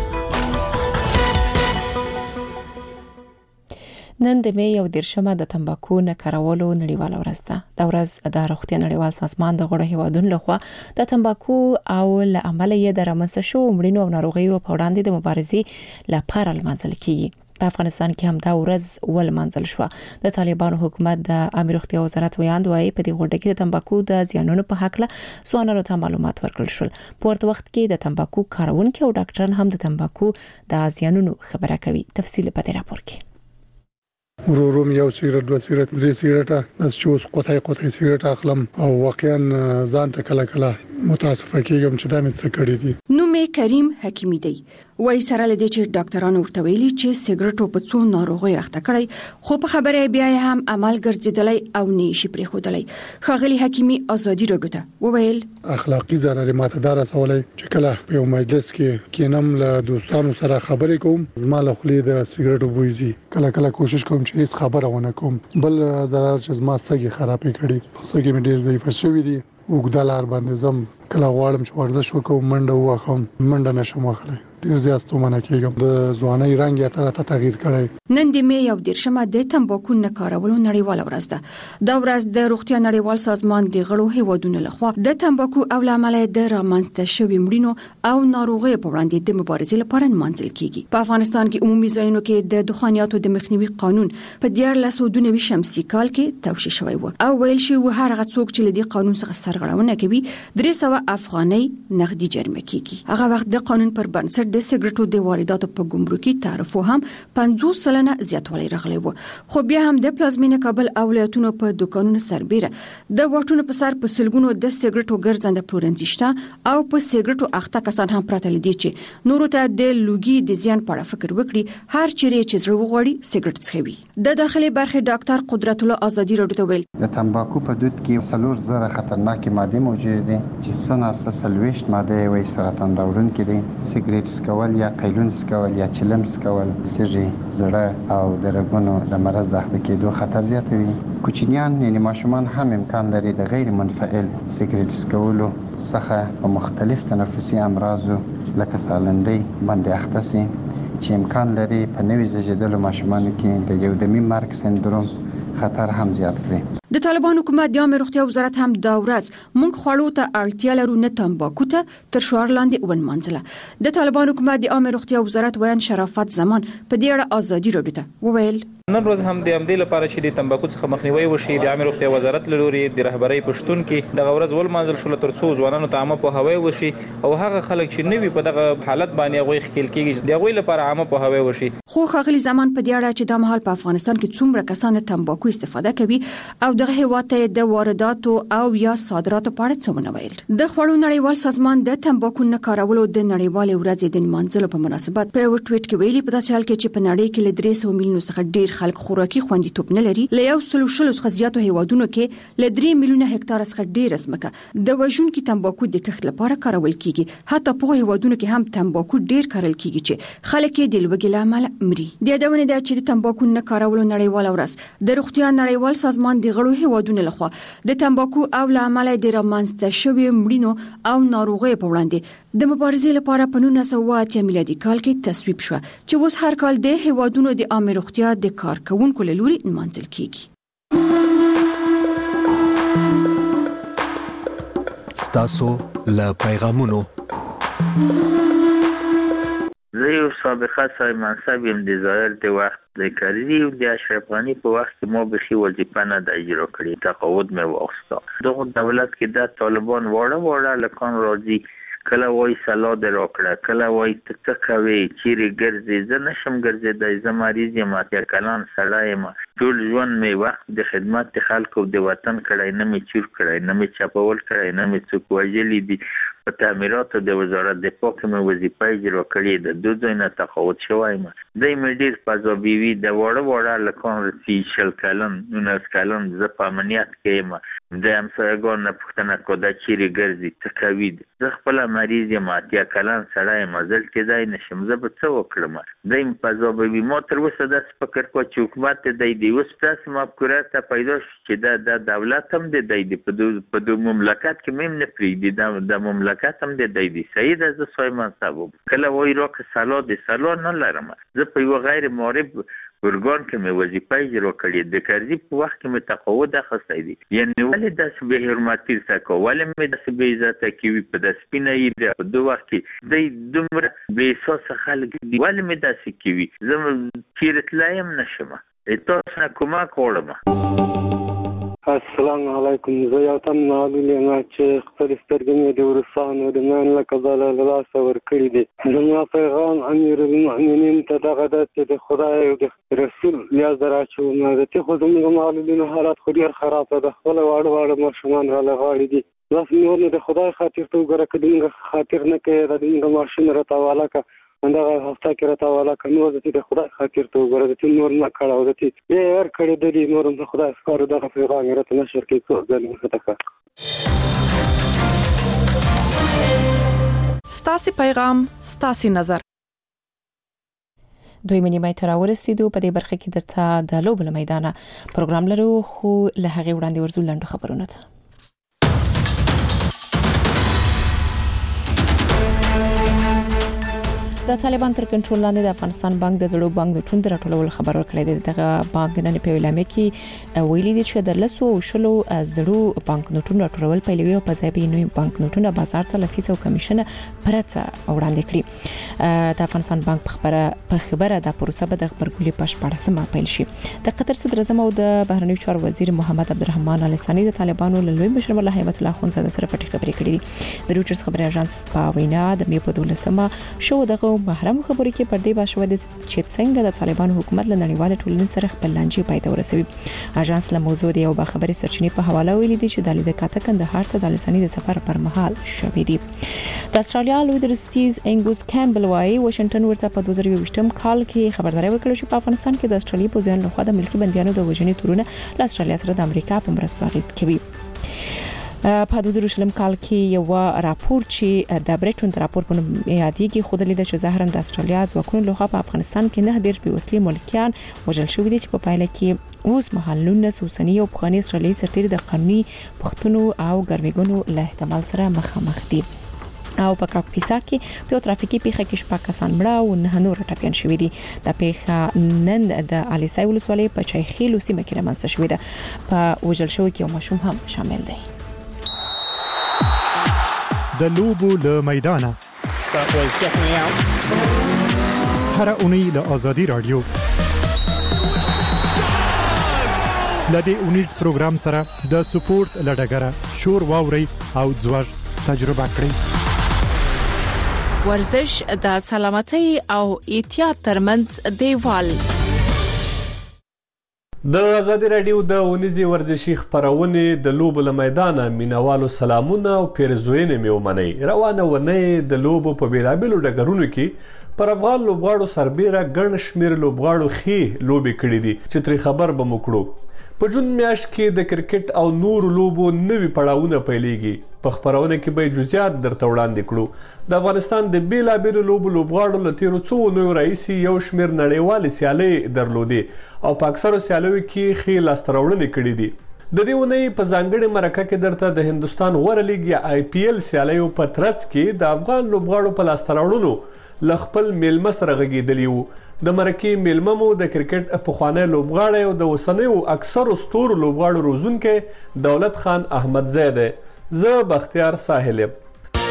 نن د می 11 د تمباکو نه کارولو نړیواله ورځ ده. دا ورځ د روغتیا نړیوال سازمان د غړو هیوادونو لخوا د تمباکو او له امله یې د رامنځته شوو مړینو او ناروغیو په وړاندې د مبارزې لپاره لمانځل کیږي. په افغانستان کې هم دا ورځ ولمانځل شو. د طالبانو حکومت د عامه روغتیا وزارت ویاندوی په دې غونډه کې د تمباکو د زیانونو په حق له ځوانانو ته معلومات ورکړل شول. په ورته وخت کې د تمباکو کارونکو او ډاکټران هم د تمباکو د زیانونو خبره کوي. تفصیل په دې راپور کې. ورو یو سیګریټ 2 سیګریټ 3 سیګریټ از چوس قطعي سیګریټ اخلم او واقعا ځان ته کله متاسفه کېږم چې دا مې څه کړی دي. نو مې کریم حکیمی دی وای سره لدی چې ډاکټرانو ورته ویلي چې سیګریټو په څو ناروغي اخته کړی خو په خبره بیا هم عمل ګرځیدلی او نشي پرې خودلی. خغلی حکیمی ازادي راډیو ته وویل اخلاقی ضرر ماته دار رسولای چې کله په یو مجلس کې کینم له دوستانو سره خبرې کوم زما له خولې د سیګریټو بویزي کله کوشش کوم چې هیڅ خبره ونه کوم بل ضرر چې زما سګي خرابې کړي سګي مې ډیر ضعیف شوی دي وګدلار باندې زم کله غواړم چې ورزش وکم منډه واخم منډه نشم واخلای ډیر زیات ستومانه کېږم د ځوانۍ رنګ یې ته تغییر کړی. نن د مې یو دیرشمه د تمباکو نه کارولو نړیواله ورځ ده. دا ورځ د روغتیا نړیوال سازمان د غړو هیوادونو لخوا د تمباکو او لامل د رامنځته شوی مړینو او ناروغیو په وړاندې د مبارزې لپاره نمانځل کیږي. په افغانستان کې عمومي ځایونو کې د دخانیاتو د مخنیوي قانون په 1992 شمسي کال کې توشیح شوی و او ویل شوی و هر هغه څوک چې لدی قانون څخه سرغړونه کوي 300 افغانۍ نغدي جریمه کیږي. هغه وخت د قانون پر بنسټ د سیګریټو د وارداتو په ګمرکي تعرفو هم 50% زیاتوالی راغلی و. خو بیا هم د پلازمینه کابل او ولایتونو په دکانونو سربېره د واټونو په سر په سلګونو د سیګریټو ګرځنده پلورنځي شته او په سیګریټو اخته کسان هم پراته لدي چې نورو ته د لوګي د زیان په اړه فکر وکړي هر چیرې چې زړه وغوړي سیګریټ څښوي. د داخلي برخې ډاکټر قدرت الله ازادي راډیو ته ویل د تمباکو په دود کې 300 خطرناکې ماده موجود دي چې سناسه سلويشت ماده وي سرطان راوړونکې دي. سیګریټ سکول یا قیلون سکول یا چلم سکول سږي زړه او د رګونو د مرض د اخته کېدو خطر زیاتوي. کوچنیان یعنی ماشومان هم امکان لري د غیر منفعل سیګریټ سکولو څخه په مختلف تنفسي امراضو لکه سالندۍ باندې اخته شي چې امکان لري په نوي زیږیدلو ماشومانو کې د یودمي مرګ سندروم خطر هم زیات کړي. د طالبان حکومت د عامه روغتیا وزارت هم دا ورځ مونږ خوړو ته اړتیا لرو نه تمباکو ته تر شعار لاندې ونمانځله. د طالبان حکومت د عامه روغتیا وزارت ویان شرافت زمان په دې اړه ازادي راډیو ته وویل نن ورځ هم د امدې لپاره چې د تمباکو څخه مخنیوي وشي د عامه روغتیا وزارت لوري د رهبرۍ پښتون کې د غورز ول منځل شول تر څو ځوانانو ته عامه په هوای وشي او هغه خلک چې نوي په دغه حالت باندې غوي خکل کېږي د غوي لپاره عامه په هوای وشي. خو خغلی زمان په دې اړه چې د مهال په افغانستان کې څومره کسان تمباکو استفاده کوي او دغه هیواد ته د وارداتو او یا صادراتو په اړه څه ونه ویل. د خوړو نړیوال سازمان د تمباکو نه کارولو د نړیوال ورځې د نمانځلو په مناسبت په یو ټویټ کې ویلي په داسې حال کې چې په نړۍ کې ل 300 میلیونو څخه ډیر خلک خوراکي خوندیتوب نه لري له یو سلو څخه زیاتو هیوادونو کې ل 3 میلیونه هکتار څخه ډیر ځمکه د وژونکو تمباکو د کښت لپاره کارول کیږي. حتی په هیوادونو کې هم تمباکو ډیر کارول کیږي چې خلک یې د لوګي لامل مري. د یادونه ده چې د تمباکو نه کارولو نړیوال ورځ د روغتیا نړیوال سازمان د غړو هیوادونو لخوا د تمباکو او لامل د رامنځته شوی مړینو او ناروغیو په وړاندې د مبارزې لپاره په 1980 میلادي کال کې تصویب شو چې اوس هر کال د هیوادونو د عامه روغتیا د کارکونکو له لوري نمانځل کیږي. ستاسو له پیغامونو زه یو سابقه صاحب منصب یم د ظاهر د وخت د کرزي او د اشرف غني په وخت کې مو بخي وظیفه نه د اجرا کړې تقاعد مې واخیسته. دغه دولت کې د طالبان واړه لکان راځي کله وای سلا در راکړه کله وای ته کوي چیرې ګرځي زه نشم ګرځېدای زه مریض یم اتیا کلان سړی یم ټول ژوند مې وخت د خدمت خلکو د وطن کړی نه مې چور کړی نه مې چاپول کړی نه مې څوک وژلی دي په تعمیراتو د وزارت دفاع کې مې وظیفه اجرا کړې د دوه ځای نه تقاعد شوی یم. دی مې ډېر فضابي وي د واړه لکان رسي 20 کلن 19 کلن زه په امنیت کې یم د همسایګانو نه پوښتنه کوي دا چیرې ګرځي څه کوي زه خپله مریض یم اتیا کلن سړی یم دلته کېدای نشم زه به څه وکړم. دی مې فضابي وي ما تر اوسه داسې فکر کوه چې حکومت دی اوس داسې مفکوره ته پیدا شو چې دا دولت هم دی په دو مملکت کې مې نه پرېږدي د مملکت هم دی صحیح ده. زه صاحب منصب کله وایي راکړه سلا د سلا نه لرم زه په یوه غیر معرب ارګان کې مې وظیفه اجرا کړې د کرزي په وخت کې مې تقاعد اخیستی دی یعنې ولې داسې بې حرمتي څه کوه ولې مې داسې بې عزته کوي په داسې سپینه یې په دو وخت کې دی دومره بې احساسه خلک دي ولې مې داسې کوي زه چیرې تللی هم نشم تاسو نه کومک غواړم. السلام علیکم. زه یو تن معلول یم چې خپل سترګې مې د ورسانو د مان له کبله له لاسه ورکړي دي. زما پیغام امیر المؤمنین ته دغه ده چې د خدای او د رسول لیاز راچوم. چې خو زموږ معلولینو حالات خو ډېر خراب ده. خپل واړه ماشومان را لغاړي دي. بس نور د خدای خاطر ته وګوره، که دومره خاطر نه کوي د دومره ماشین راته والا که همدغه هفته کې راته والا که نور د خدای خاطر ته وګوره، د نور نه کړه او د هر کړي د دې نور د خدای ښکارو دغه پیغام یې راته نشر کوي څو ځلې ښه ستاسې پیغام ستاسې نظر. دوی نیمه ته راورسېدو. په دې برخه کې درته د لوبو له میدانه پروګرام لرو، خو له هغې وړاندې ورځو لنډو خبرونو ته. د طالبان تر کنټرول لاندې د افغانستان بانک د زړو بانک نوټونو د راټولولو خبر ورکړی دی. دغه بانک نن په اعلامیه کې ویلي دی چې د 100 زړو بانک نوټونو راټولول پیلوي او په ځای به نوي بانک نوټونه بازار ته لفیس او کمیشن پرته وړاندې کړي. د افغانستان بانک په خبره د پروسه به د خبرګولۍ په 14مه پیل شي. د قطر صدر اعظم او د بهرنیو چارو وزیر محمد عبدالرحمن الثاني د طالبانو له لوی مشر ملا هیبت الله خونزاده سره پټي خبرې کړې دي. د رویټرز خبري اژانس په وینا د مې په 12مه شو دغه محرم خبرې کې پر دې باشو د چې څنګه د طالبانو حکومت له نړیوال ټولنې سره خپل لانجې پای ته ورسوي. اژانس له موضوع دی او خبري سرچینې په حواله ویلي دي چې د لیدو کاته کندهار ته د لساني د سفر پر مهال شوې دي. د استرالیا لوی درستیز انګوس کامبل وايي واشنگټن ورته په 2022م کال کې خبرداري ورکړه چې په افغانستان کې د استرالیا پوځیانو لخوا د ملکی بنديانو د وژنې تورونه له استرالیا سره د امریکا په مرستو اغیز کوي. په 2020 کال کې یو راپور چې د بریټون راپور په نوم یادېږي خو د لیدل چې ظاهرا د استرالیا ځواکونو لخوا په افغانستان کې نه ډېر بېوسلې ملکیان وژل شوي دي چې په پایله کې اوس مهال 19 اوسنی او پخواني استرالیایي سرتیري د قانوني پښتنو او ګرمېګونو له احتمال سره مخامخ دي. او په کاپیسا کې په ترافیکي پیښه کې 6 کسان مړه او 9 نور ټپيان شوي دي. د پیښه نن د الیسای ولسوالۍ په چایخیلو سیمه کې رامنځته شوې ده. په وژل شوي کې یو ماشوم هم شامل دی. د لوبو له میدانه هر اونۍ له آزادی رادیو لدې اونیز پروګرام سره د سپورت لډګره شور واوري او ځوړ تجربه کړئ. ورزش د سلامتۍ او احتیاط ترمنځ دیوال. د آزادی رادیو د اونیزي ورزشي خبرونه د لوبو له میدانه مینوالو سلامونه او پیرزوینه مې ومني. روانه ونه د لوبو په بیلابلو ډګرونو کې پر افغان لوبغاړو سربېره ګڼ شمېر لوبغاړو خې لوبې کړې دي چې ترې خبر به مو کړو. په جون میاشت کې د کرکټ او نور لوبو نوي پړاوونه پیلېږي. په خبرونه کې به جزئیات درته وړاندې کړو. د افغانستان د بیلابلو لوبغاړو له تیرو څو اونیو راهیسې یو شمېر نړیوالې سیالۍ درلودې او په اکثرو سیالیو کې ښې لاسته راوړنې کړې دي. د دې اونۍ په ځانګړې مرکه کې درته د هندستان غوره لیګ یا IPL سیالیو په ترڅ کې د افغان لوبغاړو په لاسته راوړنو له خپل میلمه سره غږېدلي وو. د مرکې میلمه مو د کرکټ پخوانی لوبغاړی او د اوسنیو اکثرو ستورو لوبغاړو روزونکی دولت خان احمدزی دی. زه بختیار ساحل یم.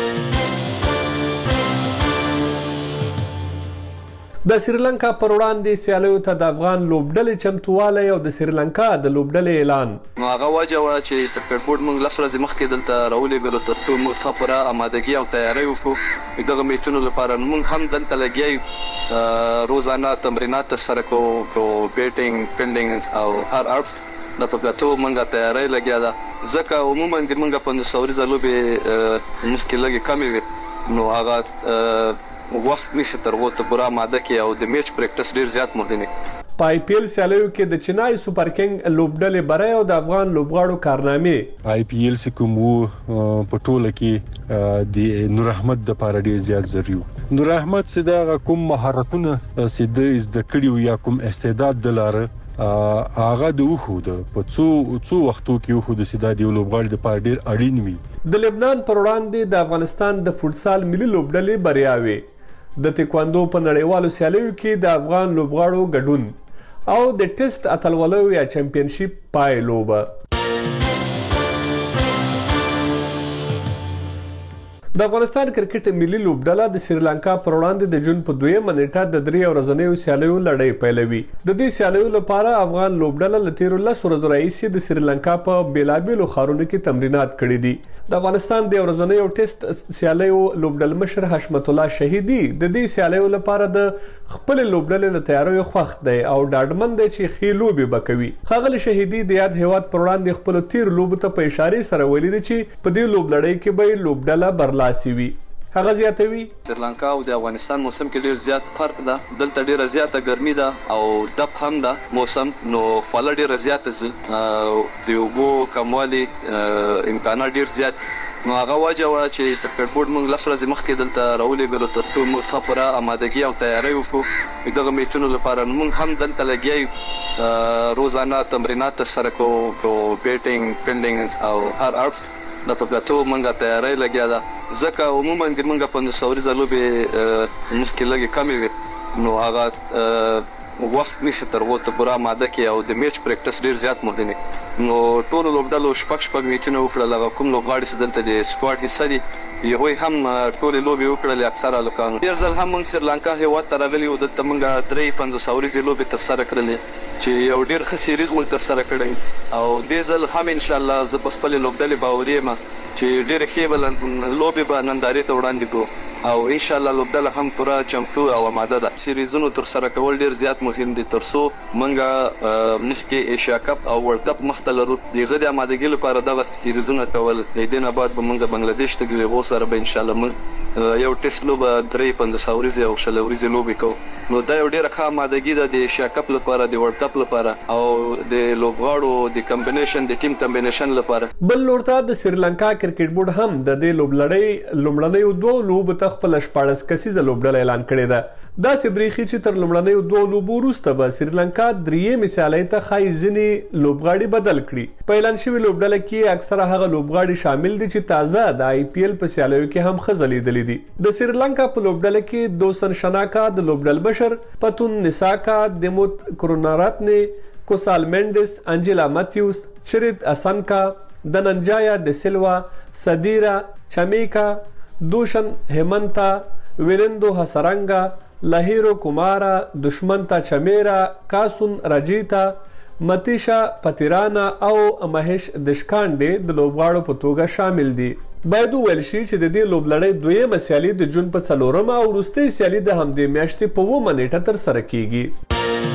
د سریلانکا پر وړاندې سیالیو ته د افغان لوبډلې چمتووالی او د سریلانکا د لوبډلې اعلان. هغه وجه وه چې کرکټ بورډ موږ 10 ورځې مخکې دلته راولېږلو تر څو موږ ښه پوره امادګي او تیاری وکړو دغه میچونو لپاره. موږ هم دلته لګیا یو روزانه تمرینات ترسره کوو بیټینګ فیلډینګ او هر اړخ د طبیعتو موږ تیاری لګیا ده ځکه عموما د موږ 15 ورځې لوبې مخکې لږې کمې وي نو هغه وخت نشي تر وته پورا ماده کې او د میچ پریکټس ډیر زیات مهم دی. په IPL سیالیو کې د چنای سپر کینګ لوبډلې برای او د افغان لوبغاړو کارنامې. IPL سکوم په ټوله کې د نور احمد د پاره ډیر زیات ضروري. نور احمد سیده کوم مهارتونه سیده د کړیو یا کوم استعداد دلاره هغه د وخو د په څو وختو کې وخو د سیده دی لوبغاړي د پاره ډیر اړین وي. د لبنان پر وړاندې د افغانستان د فوټسال ملي لوبډلې بریاوي. د تکواندو په نړیوالو سیالیو کې د افغان لوبغاړو ګډون او د ټیسټ اتلولو یا چمپیونشپ پای لوبه. د افغانستان کرکټ ملي لوبډله د سریلانکا پر وړاندې د جون په 2 نیټه د 3 ورځنیو سیالیو لړۍ پیلوي. د دې سیالیو لپاره افغان لوبډله له 13 ورځې راهیسې د سریلانکا په بیلابیلو ښارونو کې تمرینات کړي دي. د افغانستان د ورځنیو ټیسټ سیالیو لوبډل مشر حشمت الله شهیدي د دې سیالیو لپاره د خپل لوبډلې له تیاریو خوښ دی او ډاډمن دی چې ښې لوبې به کوي. ښاغلي شهیدي د یاد هیواد پر وړاندې خپل تیر لوبو ته په اشاره سره ویلي دي چې په دې لوبلړۍ کې به لوبډله برلاسي وي. هغه زیاتوي سریلانکا او د افغانستان موسم کې ډیر زیات فرق ده. دلته ډیره زیاته ګرمي ده او دب هم ده موسم، نو فاله ډیره زیاته ده، د اوبو کموالی امکانات ډیر زیات. نو هغه وجه و چې سرکټ بورډ موږ 10 ورځې مخکې دلته راولېږلو ترڅو موږ ښه پوره آمادګي او تیاری وکړو دغه میچونو لپاره. موږ هم دلته لګیا روزانه تمرینات ترسره کوو، بیټینګ فیلډینګ او هر اړخ د تبلیغاتو منګه تیاری لګیا ده. ځکه عموما منګه 15 ورځې لوبې مخکې لګي کمې وي، نو هغه وخت نشي تر وته پوره آماده کې او د میچ پریکټس ډیر زیات مهم دی. نو ټول لوبډلو شپږ میچونه وکړل. هغه کوم لوبغاړي چې دلته د سکواډ حصہ دي یوه هم ټول لوبي وکړل، اکثره لوکانو. ډیر ځل هم موږ سریلانکا هیواد ته راغلي او دلته موږ 3 ورځې لوبې ترسره کړلې چې یو ډیر ښه سیریز مو ترسره کړی او دې ځل هم ان شاء الله زه په خپل لوبډلې باوري یم چې ډیر ښه لوبې به نندارې ته وړاندې کوو او ان شاء الله لوبډله هم پوره چمتو او آماده ده. سیریزونو ترسره کول ډیر زیات مهم دي ترڅو موږ مخکې ایشیا کپ او ورلد کپ مخته لرو. دغه د آمادګۍ لپاره دغه سیریزونه کول د دې نه بعد به موږ بنگلاديش ته ګلېبو سره به ان شاء الله موږ یو ټیسټ لوبه 3 ورځې او 6 ورځې لوبې کوو. نو دا یو ډیره ښه آمادګي ده د ایشیا کپ لپاره، د ورلد کپ لپاره او د لوبغاړو د کمبینیشن د ټیم کمبینیشن لپاره. بل لورته د سریلانکا کرکټ بورډ هم د دې لوبلړۍ لومړنیو 2 لوبو ته خپل 14 کسیزه لوبډله اعلان کړې ده. دا سبريخي چې تر لومړنیو 2 لوبو وروسته به سریلانکا درې مثالای ته خای ځنی لوبغاړي بدل کړي. په اعلان شوی لوبډله کې اکثره هغه لوبغاړي شامل دي چې تازه د آی پی ایل په سیالیو کې هم خزلیدلې دي. د سریلانکا په لوبډله کې دوسن شناکا د لوبډل بشر، پتون نساکا، دیموت کروناراتنی، کوسال مینډس، انجلا ماتیوس، چریت اسانکا، دننجایا د سیلوا، صدیرا چمیکا، دوشن هیمنتا، ویرندو حسرنگا، لهیرو کومارا، دشمنتا چمیرا، کاسون راجیتا، متیشا پتیرانا او مهیش دشکانډي د لوبغاړو په توګه شامل دي. باید ویل شي چې د دې لوبلړۍ دویمه سیالي د جون په 4 او وروستۍ سیالي د همدې میاشتې په 9 نیټه ترسره کیږي.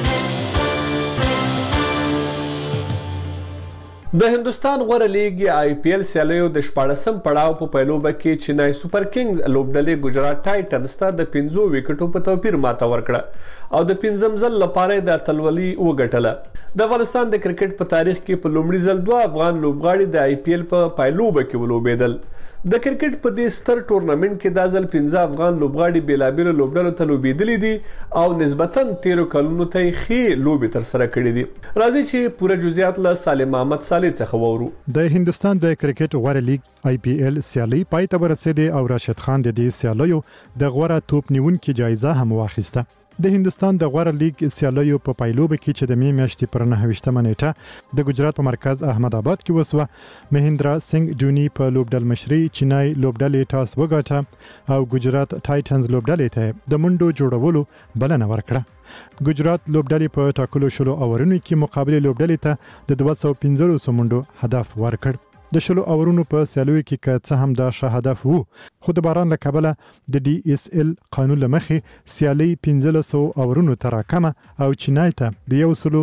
د هندستان غوړه لیګ آی پی ایل سیالیو د 14م پړاو په پیلوبه کې چنای سپر کینګز لوبډلې گجرات ټایټنز ته د 15 وکټو په توپیر ماته ورکړه او د 15م ځل لپاره د اتلولي وګټله. د افغانستان د کرکټ په تاریخ کې په لومړي ځل 2 افغان لوبغاړي د آی پی ایل په پیلوبه کې ولوبېدل. د کرکټ په دې ستر ټورنمنت کې د ځل 15 افغان لوبغاړي بیلابیل لوبډلو ته لوبېدلي دي او نسبتاً 13 کلونو ته ښې لوبې ترسره کړې دي. راځي چې پوره جزئیات له سالم محمد صالح څخه وورو. د هندستان د کرکټ غوړه لیګ آی پی ایل سیالي پای ته ورسېده او راشد خان د دې سیالیو د غوړه توپ نیونکي جایزه هم واخیسته. د هندستان د غوړه لیګ سیالیو په پایلوبه کې چې د می میاشتې پر 9 نیټه د گجرات په مرکز احمد آباد کې وسوه، مهندرا سنگ جونی په لوبډل مشري چنای لوبډلې ټاس وګاټه او گجرات ټایټنز لوبډلې ته د منډو جوړولو بلنه ورکړه. گجرات لوبډلې په ټاکلو شلو اورونو کې مقابله لوبډلې ته د 215 منډو هدف ورکړ. د شلو اورونو په سیالیو کې که څه هم دا شه هدف وو، خو د باران له کبله د ډي اس ال قانون لمخې سیالي 1500 اورونو ته راکمه او چینای ته د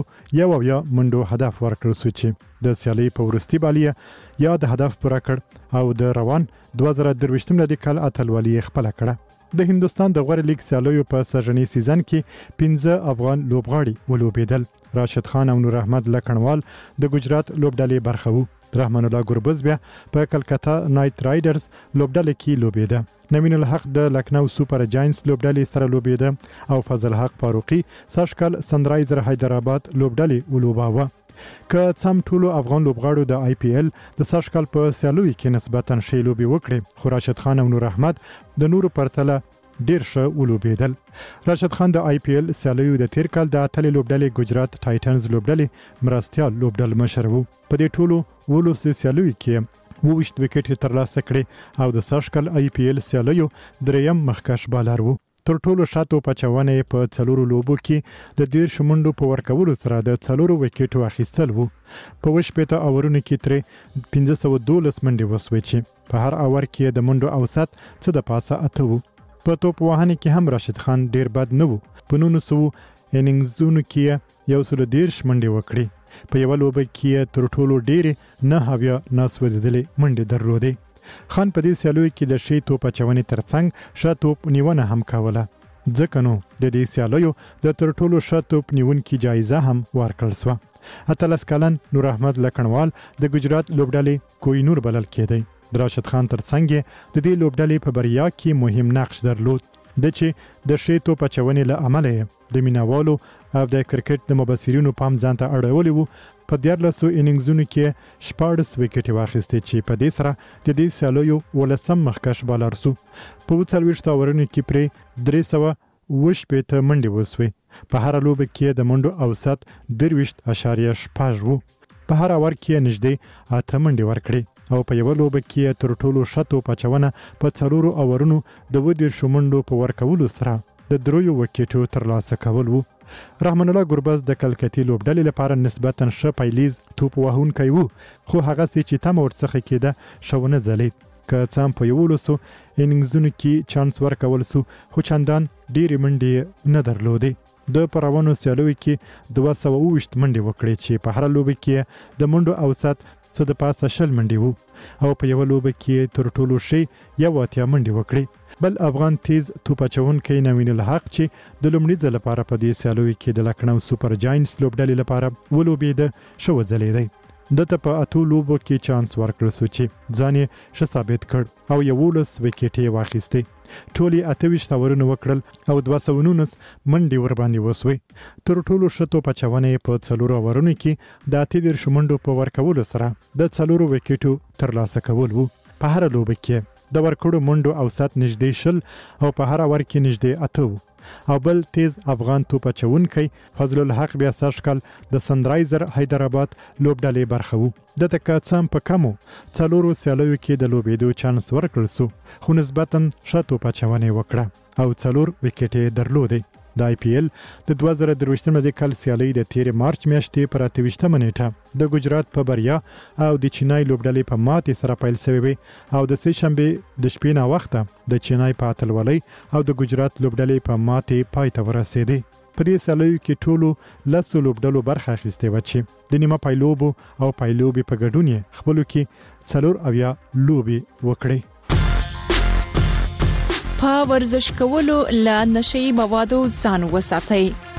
101 منډو هدف ورکړل شو چې د سیالي په وروستي بالیه یا د هدف پوره کړ او د روان 2023 ملي کال اتلولي خپل کړه. د هندستان د غوړه لیګ سیالیو په سرجنی سیزن کې 15 افغان لوبغاړي ولوبېدل. راشد خان او نور احمد لکنوال د گجرات لوبډلې برخه وو. رحمان الله ګربز بیا په کلکتا نایت رایډرز لوبډلې کې لوبېده. نوین الحق د لکنو سوپر جاینټس لوبډلې سره لوبېده او فضل حق فاروقي ساشکل سنرایزر حیدرآباد لوبډلې ولوباوه. که څم ټولو افغان لوبغاړو د آی پی ایل د ساشکل په سیالوي کې نسبتاً ښې لوبې وکړې، خو راشد خان او نور احمد د نورو پرتله ډیر ښه ولوبېدل. راشد خان د آی پی ایل سیالیو د تیر کال د اتلې لوبډلې گجرات ټایټنز لوبډلې مرستیال لوبډل مشر وو. په دې ټولو ولوس سیالیو کې وویشت وکټ ترلاسه کړي او د ساشکل IPL سیالیو دریم مخکش بالر وو. تر ټولو شاتو پچونه په څلورو لوبو کې د 10 منډو په ورکولو سره د څلورو وکټو اخیستل وو. په وشپېته اورونو کې تر 1512 منډې وسوي چې په هر اور کې د منډو اوسط څه د پاسه اته وو. په توپ وهنه کې هم راشد خان ډیر بد نه وو. په 900 اننګزونو کې 110 منډې وکړي. په یو لوبه کې تر ټولو ډېرې 9 ناسوځېدلې منډې درلودې. خان په دې سیالیو کې د شی توپ اچونې ترڅنګ ښه توپ نیونه هم کوله. ځکه نو د دې سیالیو د تر ټولو ښه توپ نیونکي جایزه هم ورکړل شوه. 18 کلن نور احمد لکنوال د ګجرات لوبډلې کوهینور بلل کېدی. د راشد خان ترڅنګ د دې لوبډلې په بریا کې مهم نقش درلود. د چې د شی توپ اچونې له امله د میناوالو او د کرکټ د مبصرینو پام ځان ته اړولی وو. په 14 اننګزونو کې 14 وکټې واخیستې چې په دې سره د دې سیالیو ولسم مخکش بالر سو. په 40 اورونو کې پرې 318 منډې وسوي. په هر لوبه کې د منډو اوسط 23.5 وو. په هر اور کې نږدې 8 منډې ورکړې او په یو لوبه کې تر ټولو شاتو پچونه په څلورو اورونو د 10 منډو په ورکولو سره د 3 وکټو ترلاسه کول وو. رحمان الله ګربز د کلکتي لوبډلې لپاره نسبتاً ښه پایلیز توپ وهونکی وو، خو هغه څه چې تم ورڅخه کېده شونه ځلید. که څام په 11 اننګزونو کې چانس ورکول سو، خو چندان ډېرې منډې نه درلودې. د پروانو سیالیو کې 220 منډې وکړې چې په هر لوبه کې د منډو اوسط څه د پاسه 20 منډې وو او په یو لوبه کې تر ټولو شي 81 منډې وکړې. بل افغان تیز توپ اچونکی نوین الحق چې د لومړي ځل لپاره په دې سیالیو کې د لکنو سوپر جاینټس لوبډلې لپاره ولوبېده شو ځلېدی. دته په 8 لوبو کې چانس ورکړل سو چې ځان یې ښه ثابت کړ او 11 وکټې واخیستې. ټولې 28 اورونه وکړل او 219 منډې ور باندې وسوي. تر ټولو ښه توپ اچونه په 4 اورونو کې د 30 منډو په ورکولو سره د 4 وکټو ترلاسه کول وو. په هر لوبه کې د ورکړو منډو اوسط نږدې 20 او په هر اور کې نږدې 8 وو. او بل تیز افغان توپ اچونکی فضل الحق بیا ساشکل د سنرایزر حیدرآباد لوبډلې برخه وو. د تکاڅم په کمو 4 سیالیو کې د لوبېدو چانس ورکړل سو، خو نسبتاً ښه توپ اچونه وکړه او 4 وکټې درلودې. د IPL د 2023 د کال سیالي د 13 مارچ میاشتې پر 28 نیټه د ګجرات په بریا او د چینای لوبډلې په ماتې سره پیل شوی او د سه شنبه د شپې نه وخته د چینای په اتلولۍ او د ګجرات لوبډلې په ماتې پای ته ورسېدې. په دې سیالیو کې ټولو 10 لوبډلو برخه اخیستې و چې د نیمه پایلوبو او پایلوبې په ګډون یې خپلو کې 4 اویا لوبې وکړې. په ورزش کولو له نشي موادو ځان وساتئ.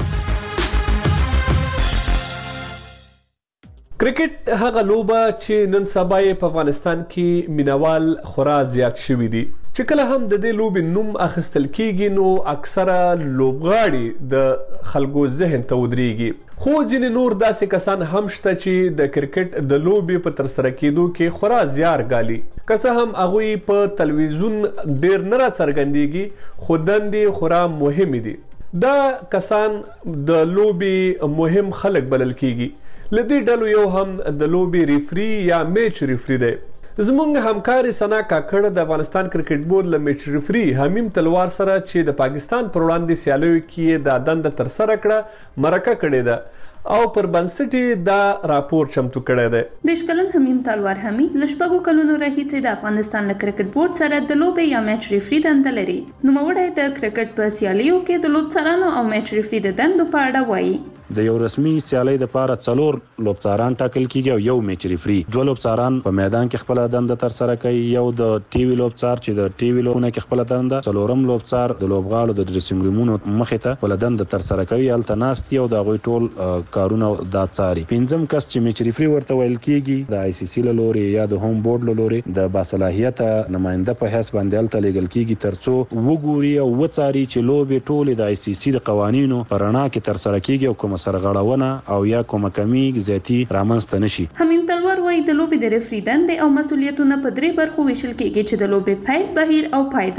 کرکټ هغه لوبه چې نن سبا په افغانستان کې مینوال خورا زیات شوي دي. چې کله هم د دې لوبې نوم اخیستل کیږي نو اکثره لوبغاړي د خلکو ذهن ته ودرېږي. خو ځینې نور داسې کسان هم شته چې د کرکټ د لوبې په ترسره کېدو کې خورا زیار ګالي. که څه هم هغوی په تلویزیون ډېر نه راڅرګندېږي، خو دندې خورا مهمې دي. دا کسان د لوبې مهم خلک بلل کیږي. له دې ډلو یو هم د لوبې ریفري یا میچ ریفري دی. زمونږ همکار سنا کاکړ د افغانستان کرکټ بورډ له میچ ریفري حمیم تلوار سره چې د پاکستان پر وړاندې سیالیو کې د دنده ترسره کړه مرکه کړې ده او پر بنسټي دا راپور چمتو کړی دی. د شکلن حمیم تلوار حمید لشپګو کلونو راهیسې د افغانستان له کرکټ بورډ سره د لوبې یا میچ ریفري دنده لري. نوموړی د کرکټ په سیالیو کې د لوبڅارانو او میچ ریفري د دندو په اړه وایي. د یو رسمي سیالي د لپاره 4 لوبڅاران ټاکل کیږي او یو میچ ریفري. 2 لوبڅاران په میدان کې خپل دنده تر سره کوي، یو د ټي وی لوبڅار چې د ټي وی لوبونه کې خپل دنده، څلورم لوبڅار د لوبغاړو د ډریسینګ رومونو مخې ته خپل دنده تر سره کوي، التناستي او د غوي ټول کارونه د څاري. پنځم کس چې میچ ریفري ورته ویل کیږي د آی سی سی لوري یا د هوم بورډ لوري د باصلاحیت نماینده په حساب باندې الته لیګل کیږي ترڅو وګوري او وڅاري چې لوبې ټول د آی سی سی د قوانینو پرانا کې تر سره کیږي او کوم سرغړونه او یا کومه کمی زیاتی رامنځته نشي. حمیم تلوار وایي د لوبې د ریفري دندې او مسولیتونه په 3 برخو ویشل کیږي چې د لوبې پیل، بهیر او پای دی.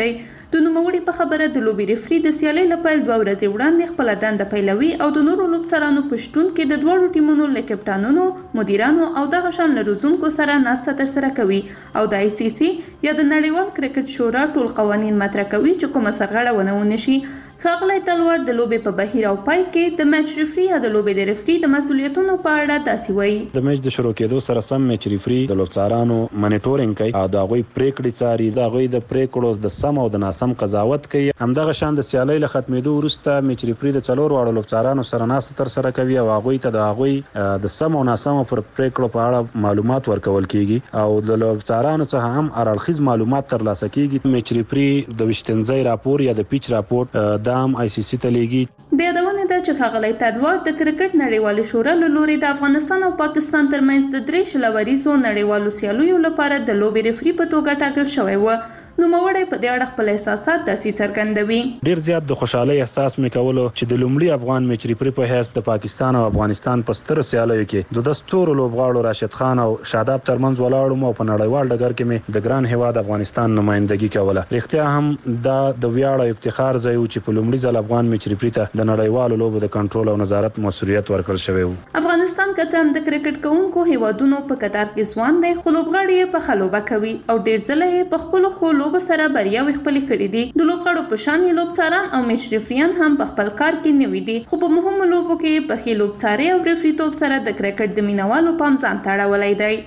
د نوموړي په خبره د لوبي ریفری د سیالۍ لپاره 2 ورځې وړاندې خپل دنده پیلوي او د نورو لوبڅارانو پښتون کې د دوه ټیمونو له کپټانونو، مدیرانو او دغه شان روزونکو سره ناسته ترسره کوي او د ICC یا د نړیوال کرکټ شورا ټول قوانین مطرح کوي چې کومه سرغړونه ونشي. ښاغلی تلوار د لوبې په بهیر او پای کې د میچ ریفری یا د لوبې د ریفری د مسولیتونو په اړه داسې وایي. د میچ د شروع کېدو سره سم میچ ریفری د لوبڅارانو منیټورینګ کوي او د هغوی پریکړې څاري، د هغوی د پریکړو د سم او د ناسم قضاوت کوي. همدغه شان د سیالۍ له ختمېدو وروسته میچ ریفری د 4 واړو لوبڅارانو سره ناسته ترسره کوي او هغوی ته د هغوی د سم او ناسم پر پریکړو په اړه معلومات ورکول کیږي او د لوبڅارانو څخه هم هراړخیز معلومات ترلاسه کیږي. میچ ریفری د وشتنځي راپور یا د پیچ راپور د ICC ته لیږي. د یادونه ده چې ښاغلی تلوار د کرکټ نړیوالې شورا له لوري د افغانستان او پاکستان ترمنځ د 3 شلوریزو نړیوالو سیالیو لپاره د لوبې ریفری په توګه ټاکل شوی و. نوموړی په دې اړه خپل احساسات داسې څرګندوي. ډیر زیات د خوشحالۍ احساس مې کولو چې د لومړي افغان میچ ریفری په حیث د پاکستان او افغانستان په سترو سیالیو کې د دستور لوبغاړو راشد خان او شاداب ترمنځ ولاړم او په نړیوال ډګر کې مې د ګران هیواد افغانستان نمائندګي کوله. رښتیا هم دا د ویاړ او افتخار ځای و چې په لومړي ځل افغان میچ ریفری ته د نړیوالو لوبو د کنټرول او نظارت مسؤلیت ورکړل شوی و. افغانستان که څه هم د کرکټ کوونکو هیوادونو په قطار کې ځوان دی، خو لوبغاړي یې په خلوبه کوي او ډیر ځله یې په خپلو ښو لوبو سره بریا خپل کړي دي. د لوبغاړو په شان لوبڅاران او میچ ریفریان هم په خپل کار کې نوي دي، خو په مهمو لوبو کې په ښې لوبڅاري او ریفری توپ سره د کرکټ د مینوالو پام ځان ته اړولی دی.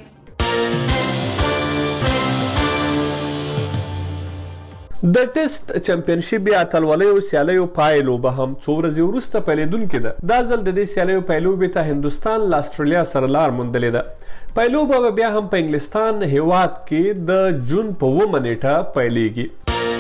د ټیسټ چمپیونشپ یا اتلولیو سیالیو پایلو به هم څو ورځې وروسته پیلېدونکې ده. دا ځل د دې سیالیو پیلوبې ته هندوستان له استرالیا سره لار موندلې ده. پیلوبه به بیا هم په انګلستان هیواد کې د جون په 9 نیټه پیلېږي.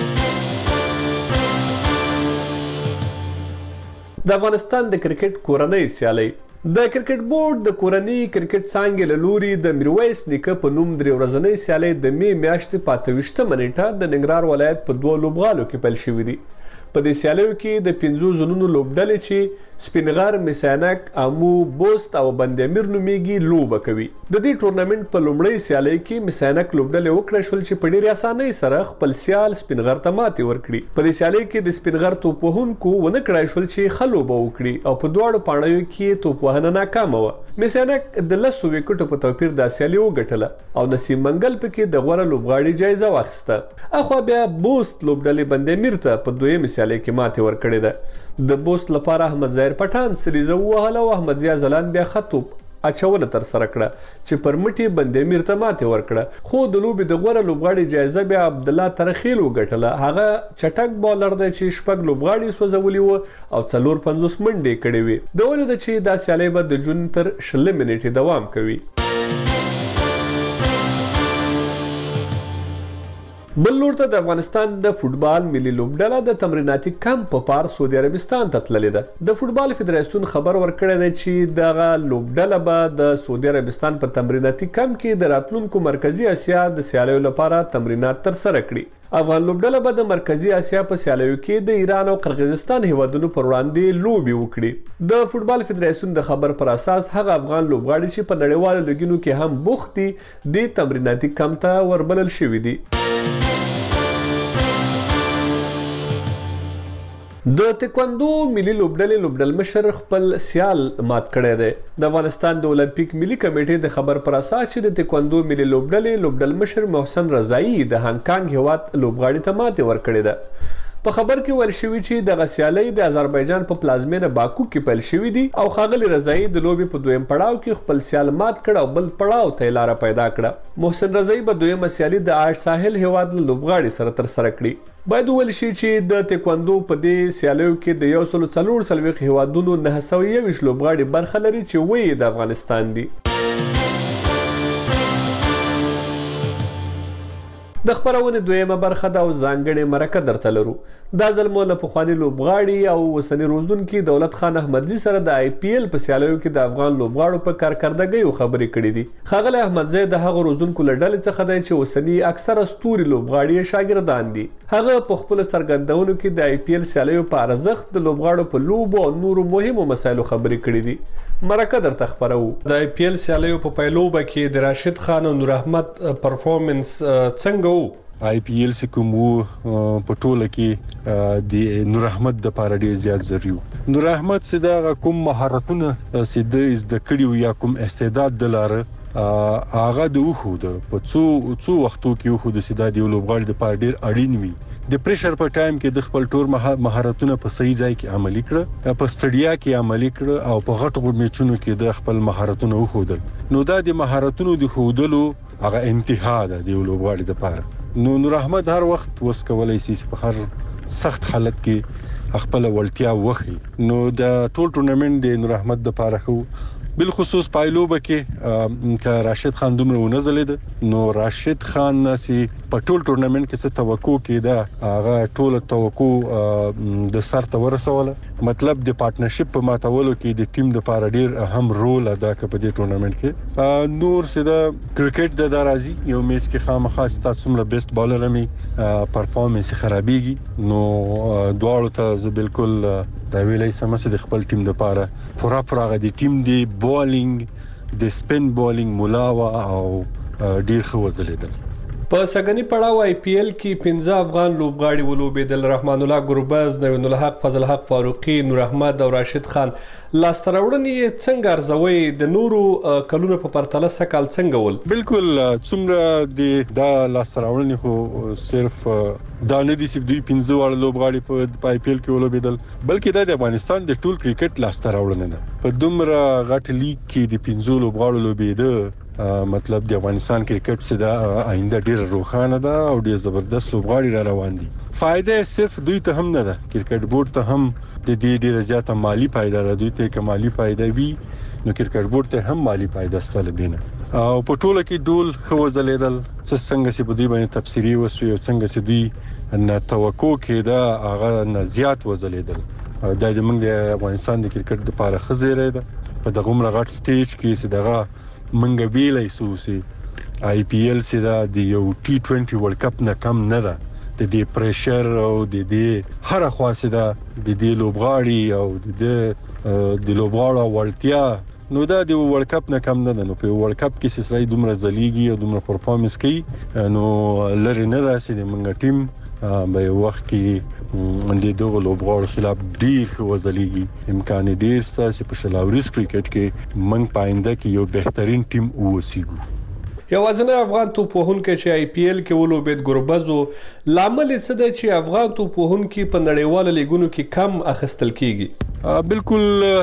د افغانستان د کرکټ کورنۍ سیالۍ د کرکټ بورډ د کورنۍ کرکټ څانګې له لوري د میرویس نیکه په نوم 3 ورځنۍ سیالۍ د می میاشتې په 28 نیټه د ننګرهار ولایت په 2 لوبغالو کې پیل شوې دي. په دې سیالیو کې د 5 زونونو لوبډلې چې سپینغر، میسانک، امو، بوست او بندامیر نومیږي لوبه کوي. د دې ټورنمنت په لومړۍ سیالۍ کې میسانک لوبډلې وکړه شول چې په ډېرې اسانۍ سره خپل سیال سپینغر ته ماتې ورکړي. په دې سیالۍ کې د سپینغر توپ وهونکو ونه کړای شول چې ښه لوبه وکړي او په دواړو پاڼیو کې توپ وهنه ناکامه وه. میسانک د 10 ویکټو په توپیر دا سیالي وګټله او نسیم منګل پکې د غوره لوبغاړي جایزه واخیسته. اخوا بیا بوست لوبډلې بندامیر ته په 2 سیالۍ کې ماتې ورکړې ده. د بوست لپاره احمد ظاهر پټان سریزه ووهله او احمد ضیا ځلان بیا ښه توپ اچونه ترسره کړه چې پر مټې بندامیر ته ماتې ورکړه. خو د لوبې د غوره لوبغاړي جایزه بیا عبدالله ترخیل وګټله. هغه چټک بالر دی چې 6 لوبغاړي سوځولي وو او 450 منډې کړې وې. د ولې ده چې دا سیالۍ به د جون تر 20 منټې دوام کوي. بل لور ته د افغانستان د فوټبال ملي لوبډله د تمریناتي کمپ په پار سعودي عربستان ته تللې ده. د فوټبال فدراسیون خبر ورکړی دی چې دغه لوبډله به د سعودي عربستان په تمریناتي کمپ کې د راتلونکو مرکزی اسیا د سیالیو لپاره تمرینات ترسره کړي. افغان لوبډله به د مرکزی اسیا په سیالیو کې د ایران او قرغیزستان هیوادونو پر وړاندې لوبي وکړي. د فوټبال فدراسیون د خبر پر اساس هغه افغان لوبغاړي چې په نړیوالو لیګونو کې هم بوخت دي د تمریناتي کمپ ته وربلل شوي دي. د تکواندو ملي لوبډلې لوبډل مشر خپل سیال مات کړی دی. د افغانستان د اولمپیک ملي کمیټې د خبر پر اساس چې د تکواندو ملي لوبډلې لوبډل مشر محسن رضایی د هانګ کانګ هیواد لوبغاړي ته ماتې ورکړې ده. په خبر کې ویل شوی چې دغه سیالۍ د آذربایجان په پلازمینه باکو کې پیل شوې دي او ښاغلي رضایی د لوبې په 2م پړاو کې خپل سیال مات کړ او بل پړاو ته لاره پیدا کړه. محسن رضایی به 2مه سیالي د آش ساحل هیواد لوبغاړي سره ترسره کړي. باید ویل شي چې د تکواندو په دې سیالیو کې د 144 هیوادونو 921 لوبغاړي برخه لري چې وایي د افغانستان دي. د خبرونې 2مه برخه دا او ځانګړې مرکه درته لرو. دا ځل مو له پخواني لوبغاړي او اوسني روزونکي دولت خان احمدزي سره د IPL په سیالیو کې د افغان لوبغاړو په کارکردګۍ خبرې کړې دي. ښاغلی احمدزي د هغو روزونکو له ډلې څخه دی چې اوسني اکثره ستوري لوبغاړي شاګردان دي. هغه په خپل څرګندونو کې د IPL سیالیو په ارزښت د لوبغاړو په لوبو او نورو مهمو مسایلو خبرې کړې دي. مرکه درته خبرو. د IPL سیالیو په پیلوبه کې د راشد خان او نور احمد پرفورمنس څنګه وو؟ آی پی ایل کوم په ټوله کې د نور احمد د پاره ډیر زیات ضروري نور احمد سدا کوم مهارتونه سید د کړیو یا کوم استعداد د لاره هغه د وخود په څو وختو کې وخود سیدا دی لوبغاړي د پاره ډیر اړین وي د پریشر په ټایم کې د خپل ټور مهارتونه په صحیح ځای کې عملي کړ په سټډیا کې عملي کړ او په غټو میچونو کې د خپل مهارتونه وخودل نو دا د مهارتونو د خودلو هغه انتها ده د لوبغاړي د پاره نو نور احمد هر وخت وس کولای شي په هر سخت حالت کې خپل ولټیا وخی نو د ټول ټورنمنت د نور احمد د پاره خو بالخصوص پایلوبه کې ک راشد خان دومره ونزلید نو راشد خان ناسي په ټول ټورنمنت کې څه توقع کېده هغه ټول توقع د سر ته ورسوله مطلب د پارټنرشپ په ماتولو کې د ټیم د پاره ډیر اهم رول ادا کوي په دې ټورنمنت کې نور سده کرکټ د درازي یو میچ کې خامخا ستاسو څومره بیسټ بالر می پرفارمنس خرابېږي نو دواړو ته زه بالکل دا ویلې سمسه د خپل ټیم د پاره پورا د ټیم دی بولینګ د سپین بولینګ ملاوا او ډیر خو وزلیدل په سګنی پړاو آی پی ایل کې 15 افغان لوبغاړي ولوبېدل رحمان الله ګربز نوین الحق فضل حق فاروقي نور احمد او راشد خان لاستراوړنې څنګه ارزوي د نورو کلونو په پرتله سکال څنګه ول بالکل څومره د لاستراوړنې خو صرف دا نه دي چې دوی 15 وړ لوبغاړي په آی پی ایل کې ولوبېدل بلکې د افغانستان د ټول کرکټ لاستراوړنه ده په دومره غټ لیګ کې د 15 لوبغاړو لوبېده مطلب د افغانستان کرکټ څخه د آینده ډیر روښانه ده او ډیر زبردست لوبغاړي را روان دي فائدې صرف دوی ته هم نه ده کرکټ بورډ ته هم د دې ډیر زیاته مالی فائدہ ده دوی ته کمالي فائدہ وی نو کرکټ بورډ ته هم مالی فائدہ ستل دینه او په ټوله کې ډول خو زلیدل څنګه چې په دې باندې تفسیری وسوي او څنګه چې دوی نه توقع کېده هغه نه زیات وزلیدل دا د موږ د افغانستان د کرکټ لپاره خزیره ده په دغه مرغټ سټیج کې چې دغه منګه ویلې سوسي آی پی ایل سدا د یو ټي 20 ورلد کپ نه کم نه ده د دې پریشر او د دې هر خاصه ده د دې لوبغاړي او د لوبغاړو ورتیا نو دا د ورلد کپ نه کم نه ده نو په ورلد کپ کې سسرای دومره زلیږي او دومره پرفارمنس کوي نو لری نه ده چې د منګه ټیم به وخت کې د دغه لوبغاړو خلاف ډیر وزلیږي امکان ډیر ستاسو په شلاوريس کرکټ کې منګ پاینده کې یو بهترین ټیم ووسیږو یوازینی افغان توپوهونکی چې آی پی ایل کې ولوبېد ګربز لامل څه دی چې افغان توپوهونکي په نړیوالو لیګونو کې کم اخیستل کیږي بالکل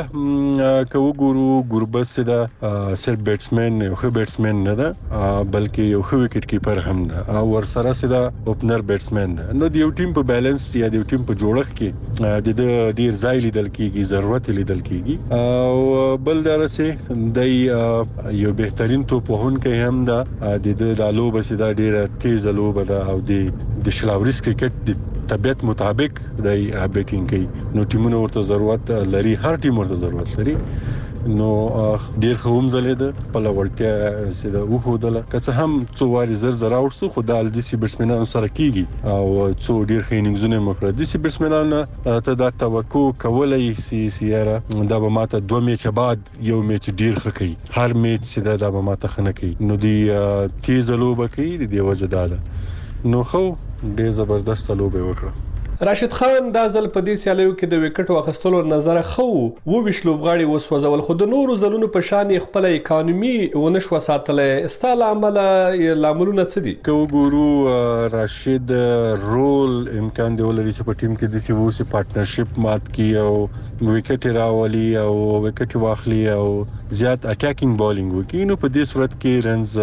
که وګورو ګربز دا سر بیټسمن یو ښه بیټسمن نه ده بلکې یو ښه وکټ کیپر هم ده او ور سره سدا اوپنر بیټسمن ده نو د یو ټیم په بیلانس یا د یو ټیم په جوړښت کې د ډیر ځای لیدل کیږي ضرورت لیدل کیږي او بل درسه د یو بهترین توپوهونکی هم ده د لوبه سدا ډیره تیز لوبه ده او د شلاوريس کرکټ د طبيعت مطابق د بیټینګ کوي نو ټیمونو ورته ضرورت لري هر ټیم ورته ضرورت لري نو ډیر خوم زلیده په لورتیا سده وخودله که هم څو واري زر اورسو خو د الديسي بیټسمنانو سره کیږي او څو ډیر خینګزونه مکړه دي سي بیټسمنانو ته دا توقع کولای سیاره دا به ماته 2 میچ بعد یو میچ ډیر خکې هر میچ سده دا به ماته خنه کوي نو دی تیز لوبه کوي دی وجه ده نو خو ډیر زبردست لوبه وکړه راشد خان د ځل په دې سیالیو کې د وکټ واخستلو نظر خو وو وشلوبغاړي وسوځول خو د نورو زلونو په شان خپل اکانومي ونشو ساتلې استال عمل لاملونه څه دي کو ګورو راشد رول امکان دی ولري چې په ټیم کې د سیوسي پارټنرشپ مات کی او وکټ راولي او وکټ واخلي او زیات اٹیکینګ بالینګ وکي نو په دې صورت کې رنز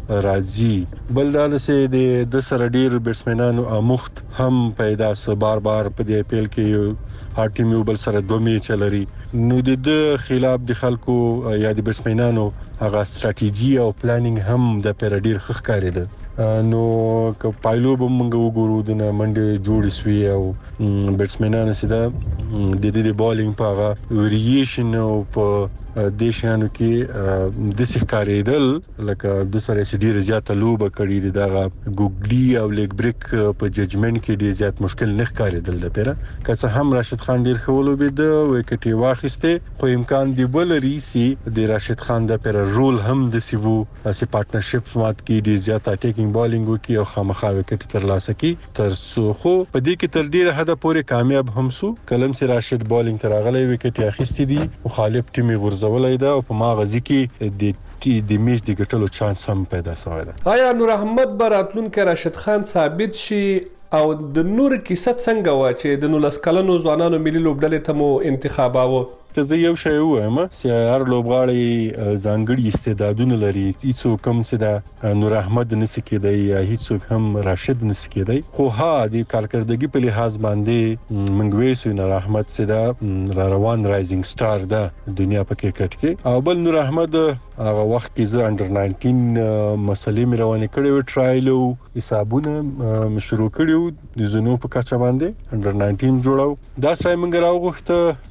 راځي بل دا چې د سره ډیر بیټسمنانو امخت هم پیدا بار په دې اپیل کې هر ټیم یو بل سره 2 میچ لري نو د خلاف د خلکو یا د بیټسمنانو هغه ستراتیژي او پلانینګ هم د پیراډیر خخ کاری ده نو که پایلو به موږ وګورو د منډه جوړ شوی او بیټسمنانو سره د دې بالینګ په هغه ویریشن او په د شانو کې د ښکاریدل لکه د سره ډیر زیات لوبه کړی دی دا ګوګلی او لیګ بریک په ججمنټ کې ډیر زیات مشکل نه ښکاریدل د پیره که هم راشد خان ډیر خولو بده وکټي واخسته په امکان دی بل ریسی د راشد خان د پر رول هم د سیوو چې پارټنرشپ مات کی ډیر زیات اټیکینګ بالینګ وکي او خامخا وکټ ترلاسه کی تر څو خو په دې کې تر ډیره حد پورې کامیاب هم سو کلم سي راشد بالینګ تر غلې وکټ اخیستې دي مخالف ټیم غورځولای دا او په ماغزي کې د میچ د ګټلو چانس هم پیدا شوی دی. آیا نور احمد براتلونکو راشد خان ثابت شي او د نور کیسه څنګه و چې د 19 کلنو ځوانانو ملي لوبډلې ته مو انتخاباوه؟ که زه یو شی وایم چې هر لوبغاړی ځانګړي استعدادونه لري، هیڅوک هم چې دا نور احمد نشي کېدای یا هیڅوک هم راشد نشي کېدای، خو د کارکردګي په لحاظ باندې موږ وایو نور احمد چې دا روان رایزینګ سٹار ده دنیا په کرکټ کې. او بل نور احمد هغه وخت کې زه انډر 19 مسلې مې روانې کړې و، ټرایل او حسابونه شروع کړیو د زونو په کچه باندې انډر 19 جوړاو. دا سره موږ راوغوښته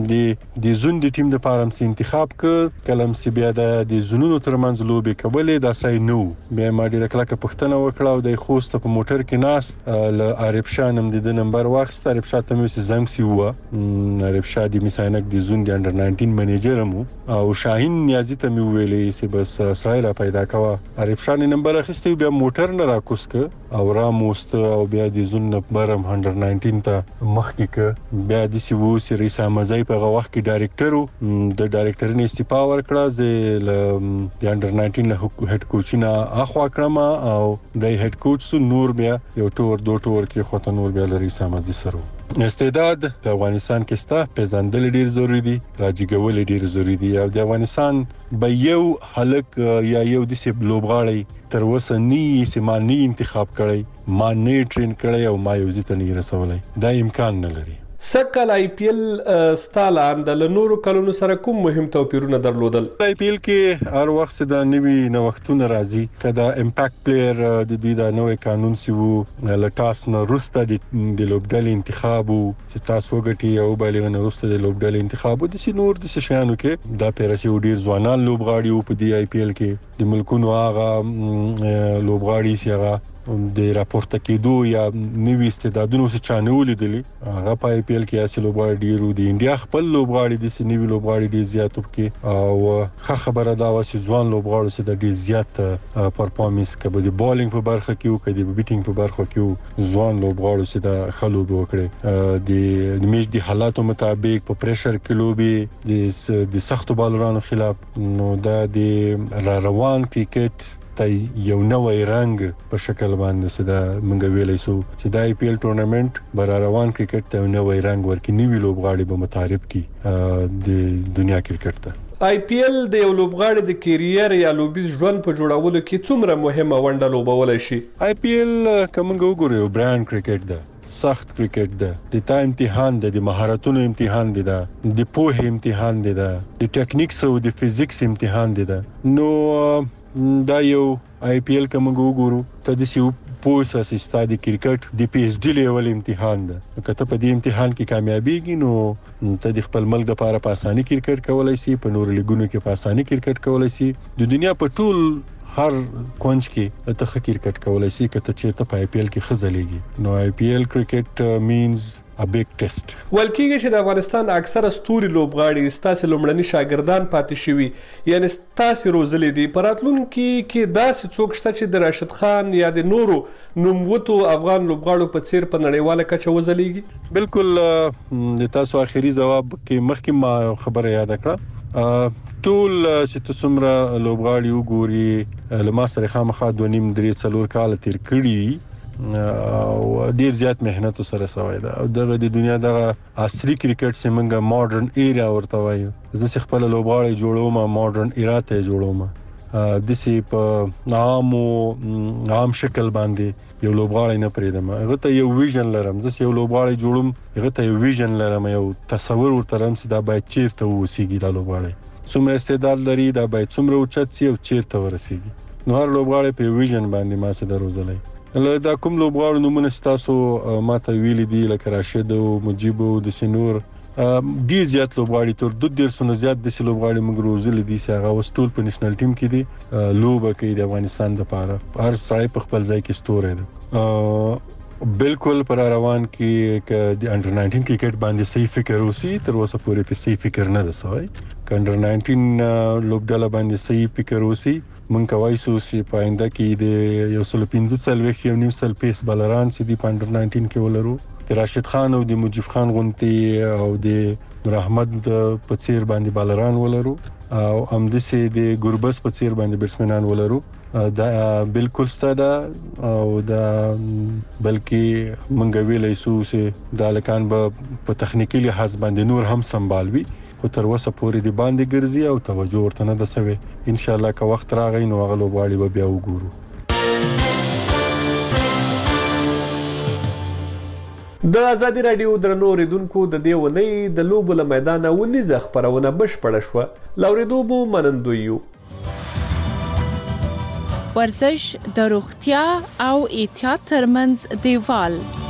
د زون د ټیم د پارم سي انتخاب ک کلم سی بیا د زونونو ترمنځ لوبې کولې دا سای نو بیا ما ډیره کلکه پښتنه وکړه او د خوست په موټر کې ناس ل عارف شاه نم د نمبر واخست. عارف شاه ته مې زنګ سی و عارف شاه د میسانک د زون د انډر 19 منیجر مو او شاهین نیازی ته مې ویلې چې بس سړی را پیدا کوا. عارف شاه نمبر اخیسته بیا موټر نه راکوس ک او را موست او بیا د زون نمبرم انډر 19 ته مخکې ک بیا د سی وو سری سم زای په وخت کې ډایریکټر د ډایریکټر نه استعفا ورکړه، زه د انډر 19 له هډ کوچینا اخوا کړم او د هډ کوچ سو نور بیا یو ټور دوه ټور کې خو ته نور بیا لري سمازي سره. استعداد په افغانستان کې ستا پیژندل ډیر ضروری دي، راځيګول ډیر ضروری دي او د افغانستان به یو هلک یا یو د سیب لوبغاړي تر وسه نه سیمانی انتخاب کړي، ما نه ټرین کړي او ما یو ځته نه رسولای، دا امکان نه لري. سکل آی پی ایل ستاله د نورو کلونو سره کوم مهم توپیرونه درلودل؟ آی پی ایل کې هر وخت د نوي نوښتونو راځي، کدا امپیکټ پلیئر د دې د نوې قانون سی وو لټاس نه روسته د لوبډل انتخاب او تاسو وګټي او بلغه نه روسته د لوبډل انتخاب د نور د شانو کې دا پیرسي ډیر ځوانان لوبغاړي په دی آی پی ایل کې د ملکونو هغه لوبغاړي سیغه د راپورته کېدو یا نوې استعدادونو څخه چانه ولیدلی هغه په آی پی ایل کې اصل لوبغاړي ډیرو د انډیا خپل لوبغاړي د سنوي لوبغاړي ډیر زیات وکړي او خبره دا و چې ځوان لوبغاړي سره د ډیر زیات پرفورمنس کوي د بالینګ په برخه کې او د بیټینګ په برخه کې ځوان لوبغاړي سره د خلوب وکړي د میچ د حالاتو مطابق په پریشر کې لوبي د سختو بالرانو خلاف نو دا د روان کرکټ ته یو نوې رنگ په شکل باندې سده منګ ویلې سو چې د آی پی ایل ټورنمنت بر روان کرکټ ته نوې رنگ ورکې نیوی لوبغاړي به متعارف کی د دنیا کرکټ ته. آی پی ایل د یو لوبغاړي د کیریر یا لوبیز ژوند په جوړولو کې څومره مهمه ونډه لوبولای شي؟ آی پی ایل کومه وګورئ برانډ کرکټ ده، سخت کرکټ ده، د تا امتحان ده، د مهارتونو امتحان ده، د پوهې امتحان ده، د ټیکنیکس او د فزیکس امتحان ده. نو دا یو آی پی ایل کوم وګورو ته د سیو پوس اسستا د کرکټ د پی ایچ ډی لیول امتحان ده. کته په دې امتحان کې کامیابیږي نو ته د خپل ملک د لپاره په اساني کرکټ کولای شي، په نور لیګونو کې په اساني کرکټ کولای شي، د دنیا په ټول هر کونج کې ته کرکټ کولای شي کته چې ته په آی پی ایل کې خزلېږي. نو آی پی ایل کرکټ مینز a big test. ولکېږي چې د افغانستان اکثره ستوري لوبغاړي ستاسو لومړني شاګردان پاتې شوي، یعنی ستاسو روزلې دي. پراتلونکو کې داسې څوک شته چې د راشد خان یا د نورو نوموتو افغان لوبغاړو په څیر په نړیواله کچه وځلېږي؟ بالکل د تاسو اخیری جواب کې مخکې ما خبره یاد کړه. ټول چې څومره لوبغاړي وګوري لمه سره خامخا 2.5-3 کال تیر کړي او ډیر زیات مهنت سره سوي ده او دغه د دنیا دغه عصري کرکټ سیمنګ ماډرن ایرا ورته وایي. زه خپل لوبغاړي جوړوم ماډرن ایرا ته جوړوم د سی په عام شکل باندې یو لوبغاړی نه پریدم، هغه ته یو ویژن لرم، زه یو لوبغاړی جوړوم هغه ته یو ویژن لرم، یو تصور ورترم چې دا باید چیرته وسیږي، دا لوبغاړی څومره استعداد لري، دا باید څومره اوچت شي او چیرته ورسیږي. نو هر لوبغاړی په ویژن باندې ما سره روزلای. دا کوم لوبغاړو نمونه تاسو ماته ویلي دي لکه راشد او مجيب او د سنور ډیر زیات لوبغاړي تر 200 زیات د لوبغاړي موږ روزل دي چې هغه وستول په نېشنل ټیم کې دي لوبه کوي د افغانستان لپاره. هر ځای په خپل ځای کې ستوره ده. بالکل پر روان کې ک د انډر 19 کرکټ باندې صحیح فکر وسی تر اوسه پورې په صحیح فکر نه دسوي ک انډر 19 لوبډاله باندې صحیح فکر وسی مونږ کوي سوسي پاینده کې د یو سل 15 سال وخت یو نیم سل پیس بالران سي د انډر 19 کې ولرو د راشد خان او د مجيب خان غونتی او د نور احمد په چیر باندې بالران ولرو او امدسي د ګوربس په چیر باندې بیټسمنان ولرو دا بالکل ستاده او دا بلکې مونږ ویلای سو چې د لکان په تخنیکی لحاظ باندې نور هم سمبالوي خو تر اوسه پورې د باندې ګرځي او توجه ورته نه دسوي ان شاء الله که وخت راغی نو غلو باندې به بیا وګورو. د ازادي رادیو درنو ریدونکو د دې ونې د لوبو له میدانه ونیزه خبرونه بشپړه شوه لوریدو بو منندویو ورزش د روغتیا او احتیاط ترمنځ دیوال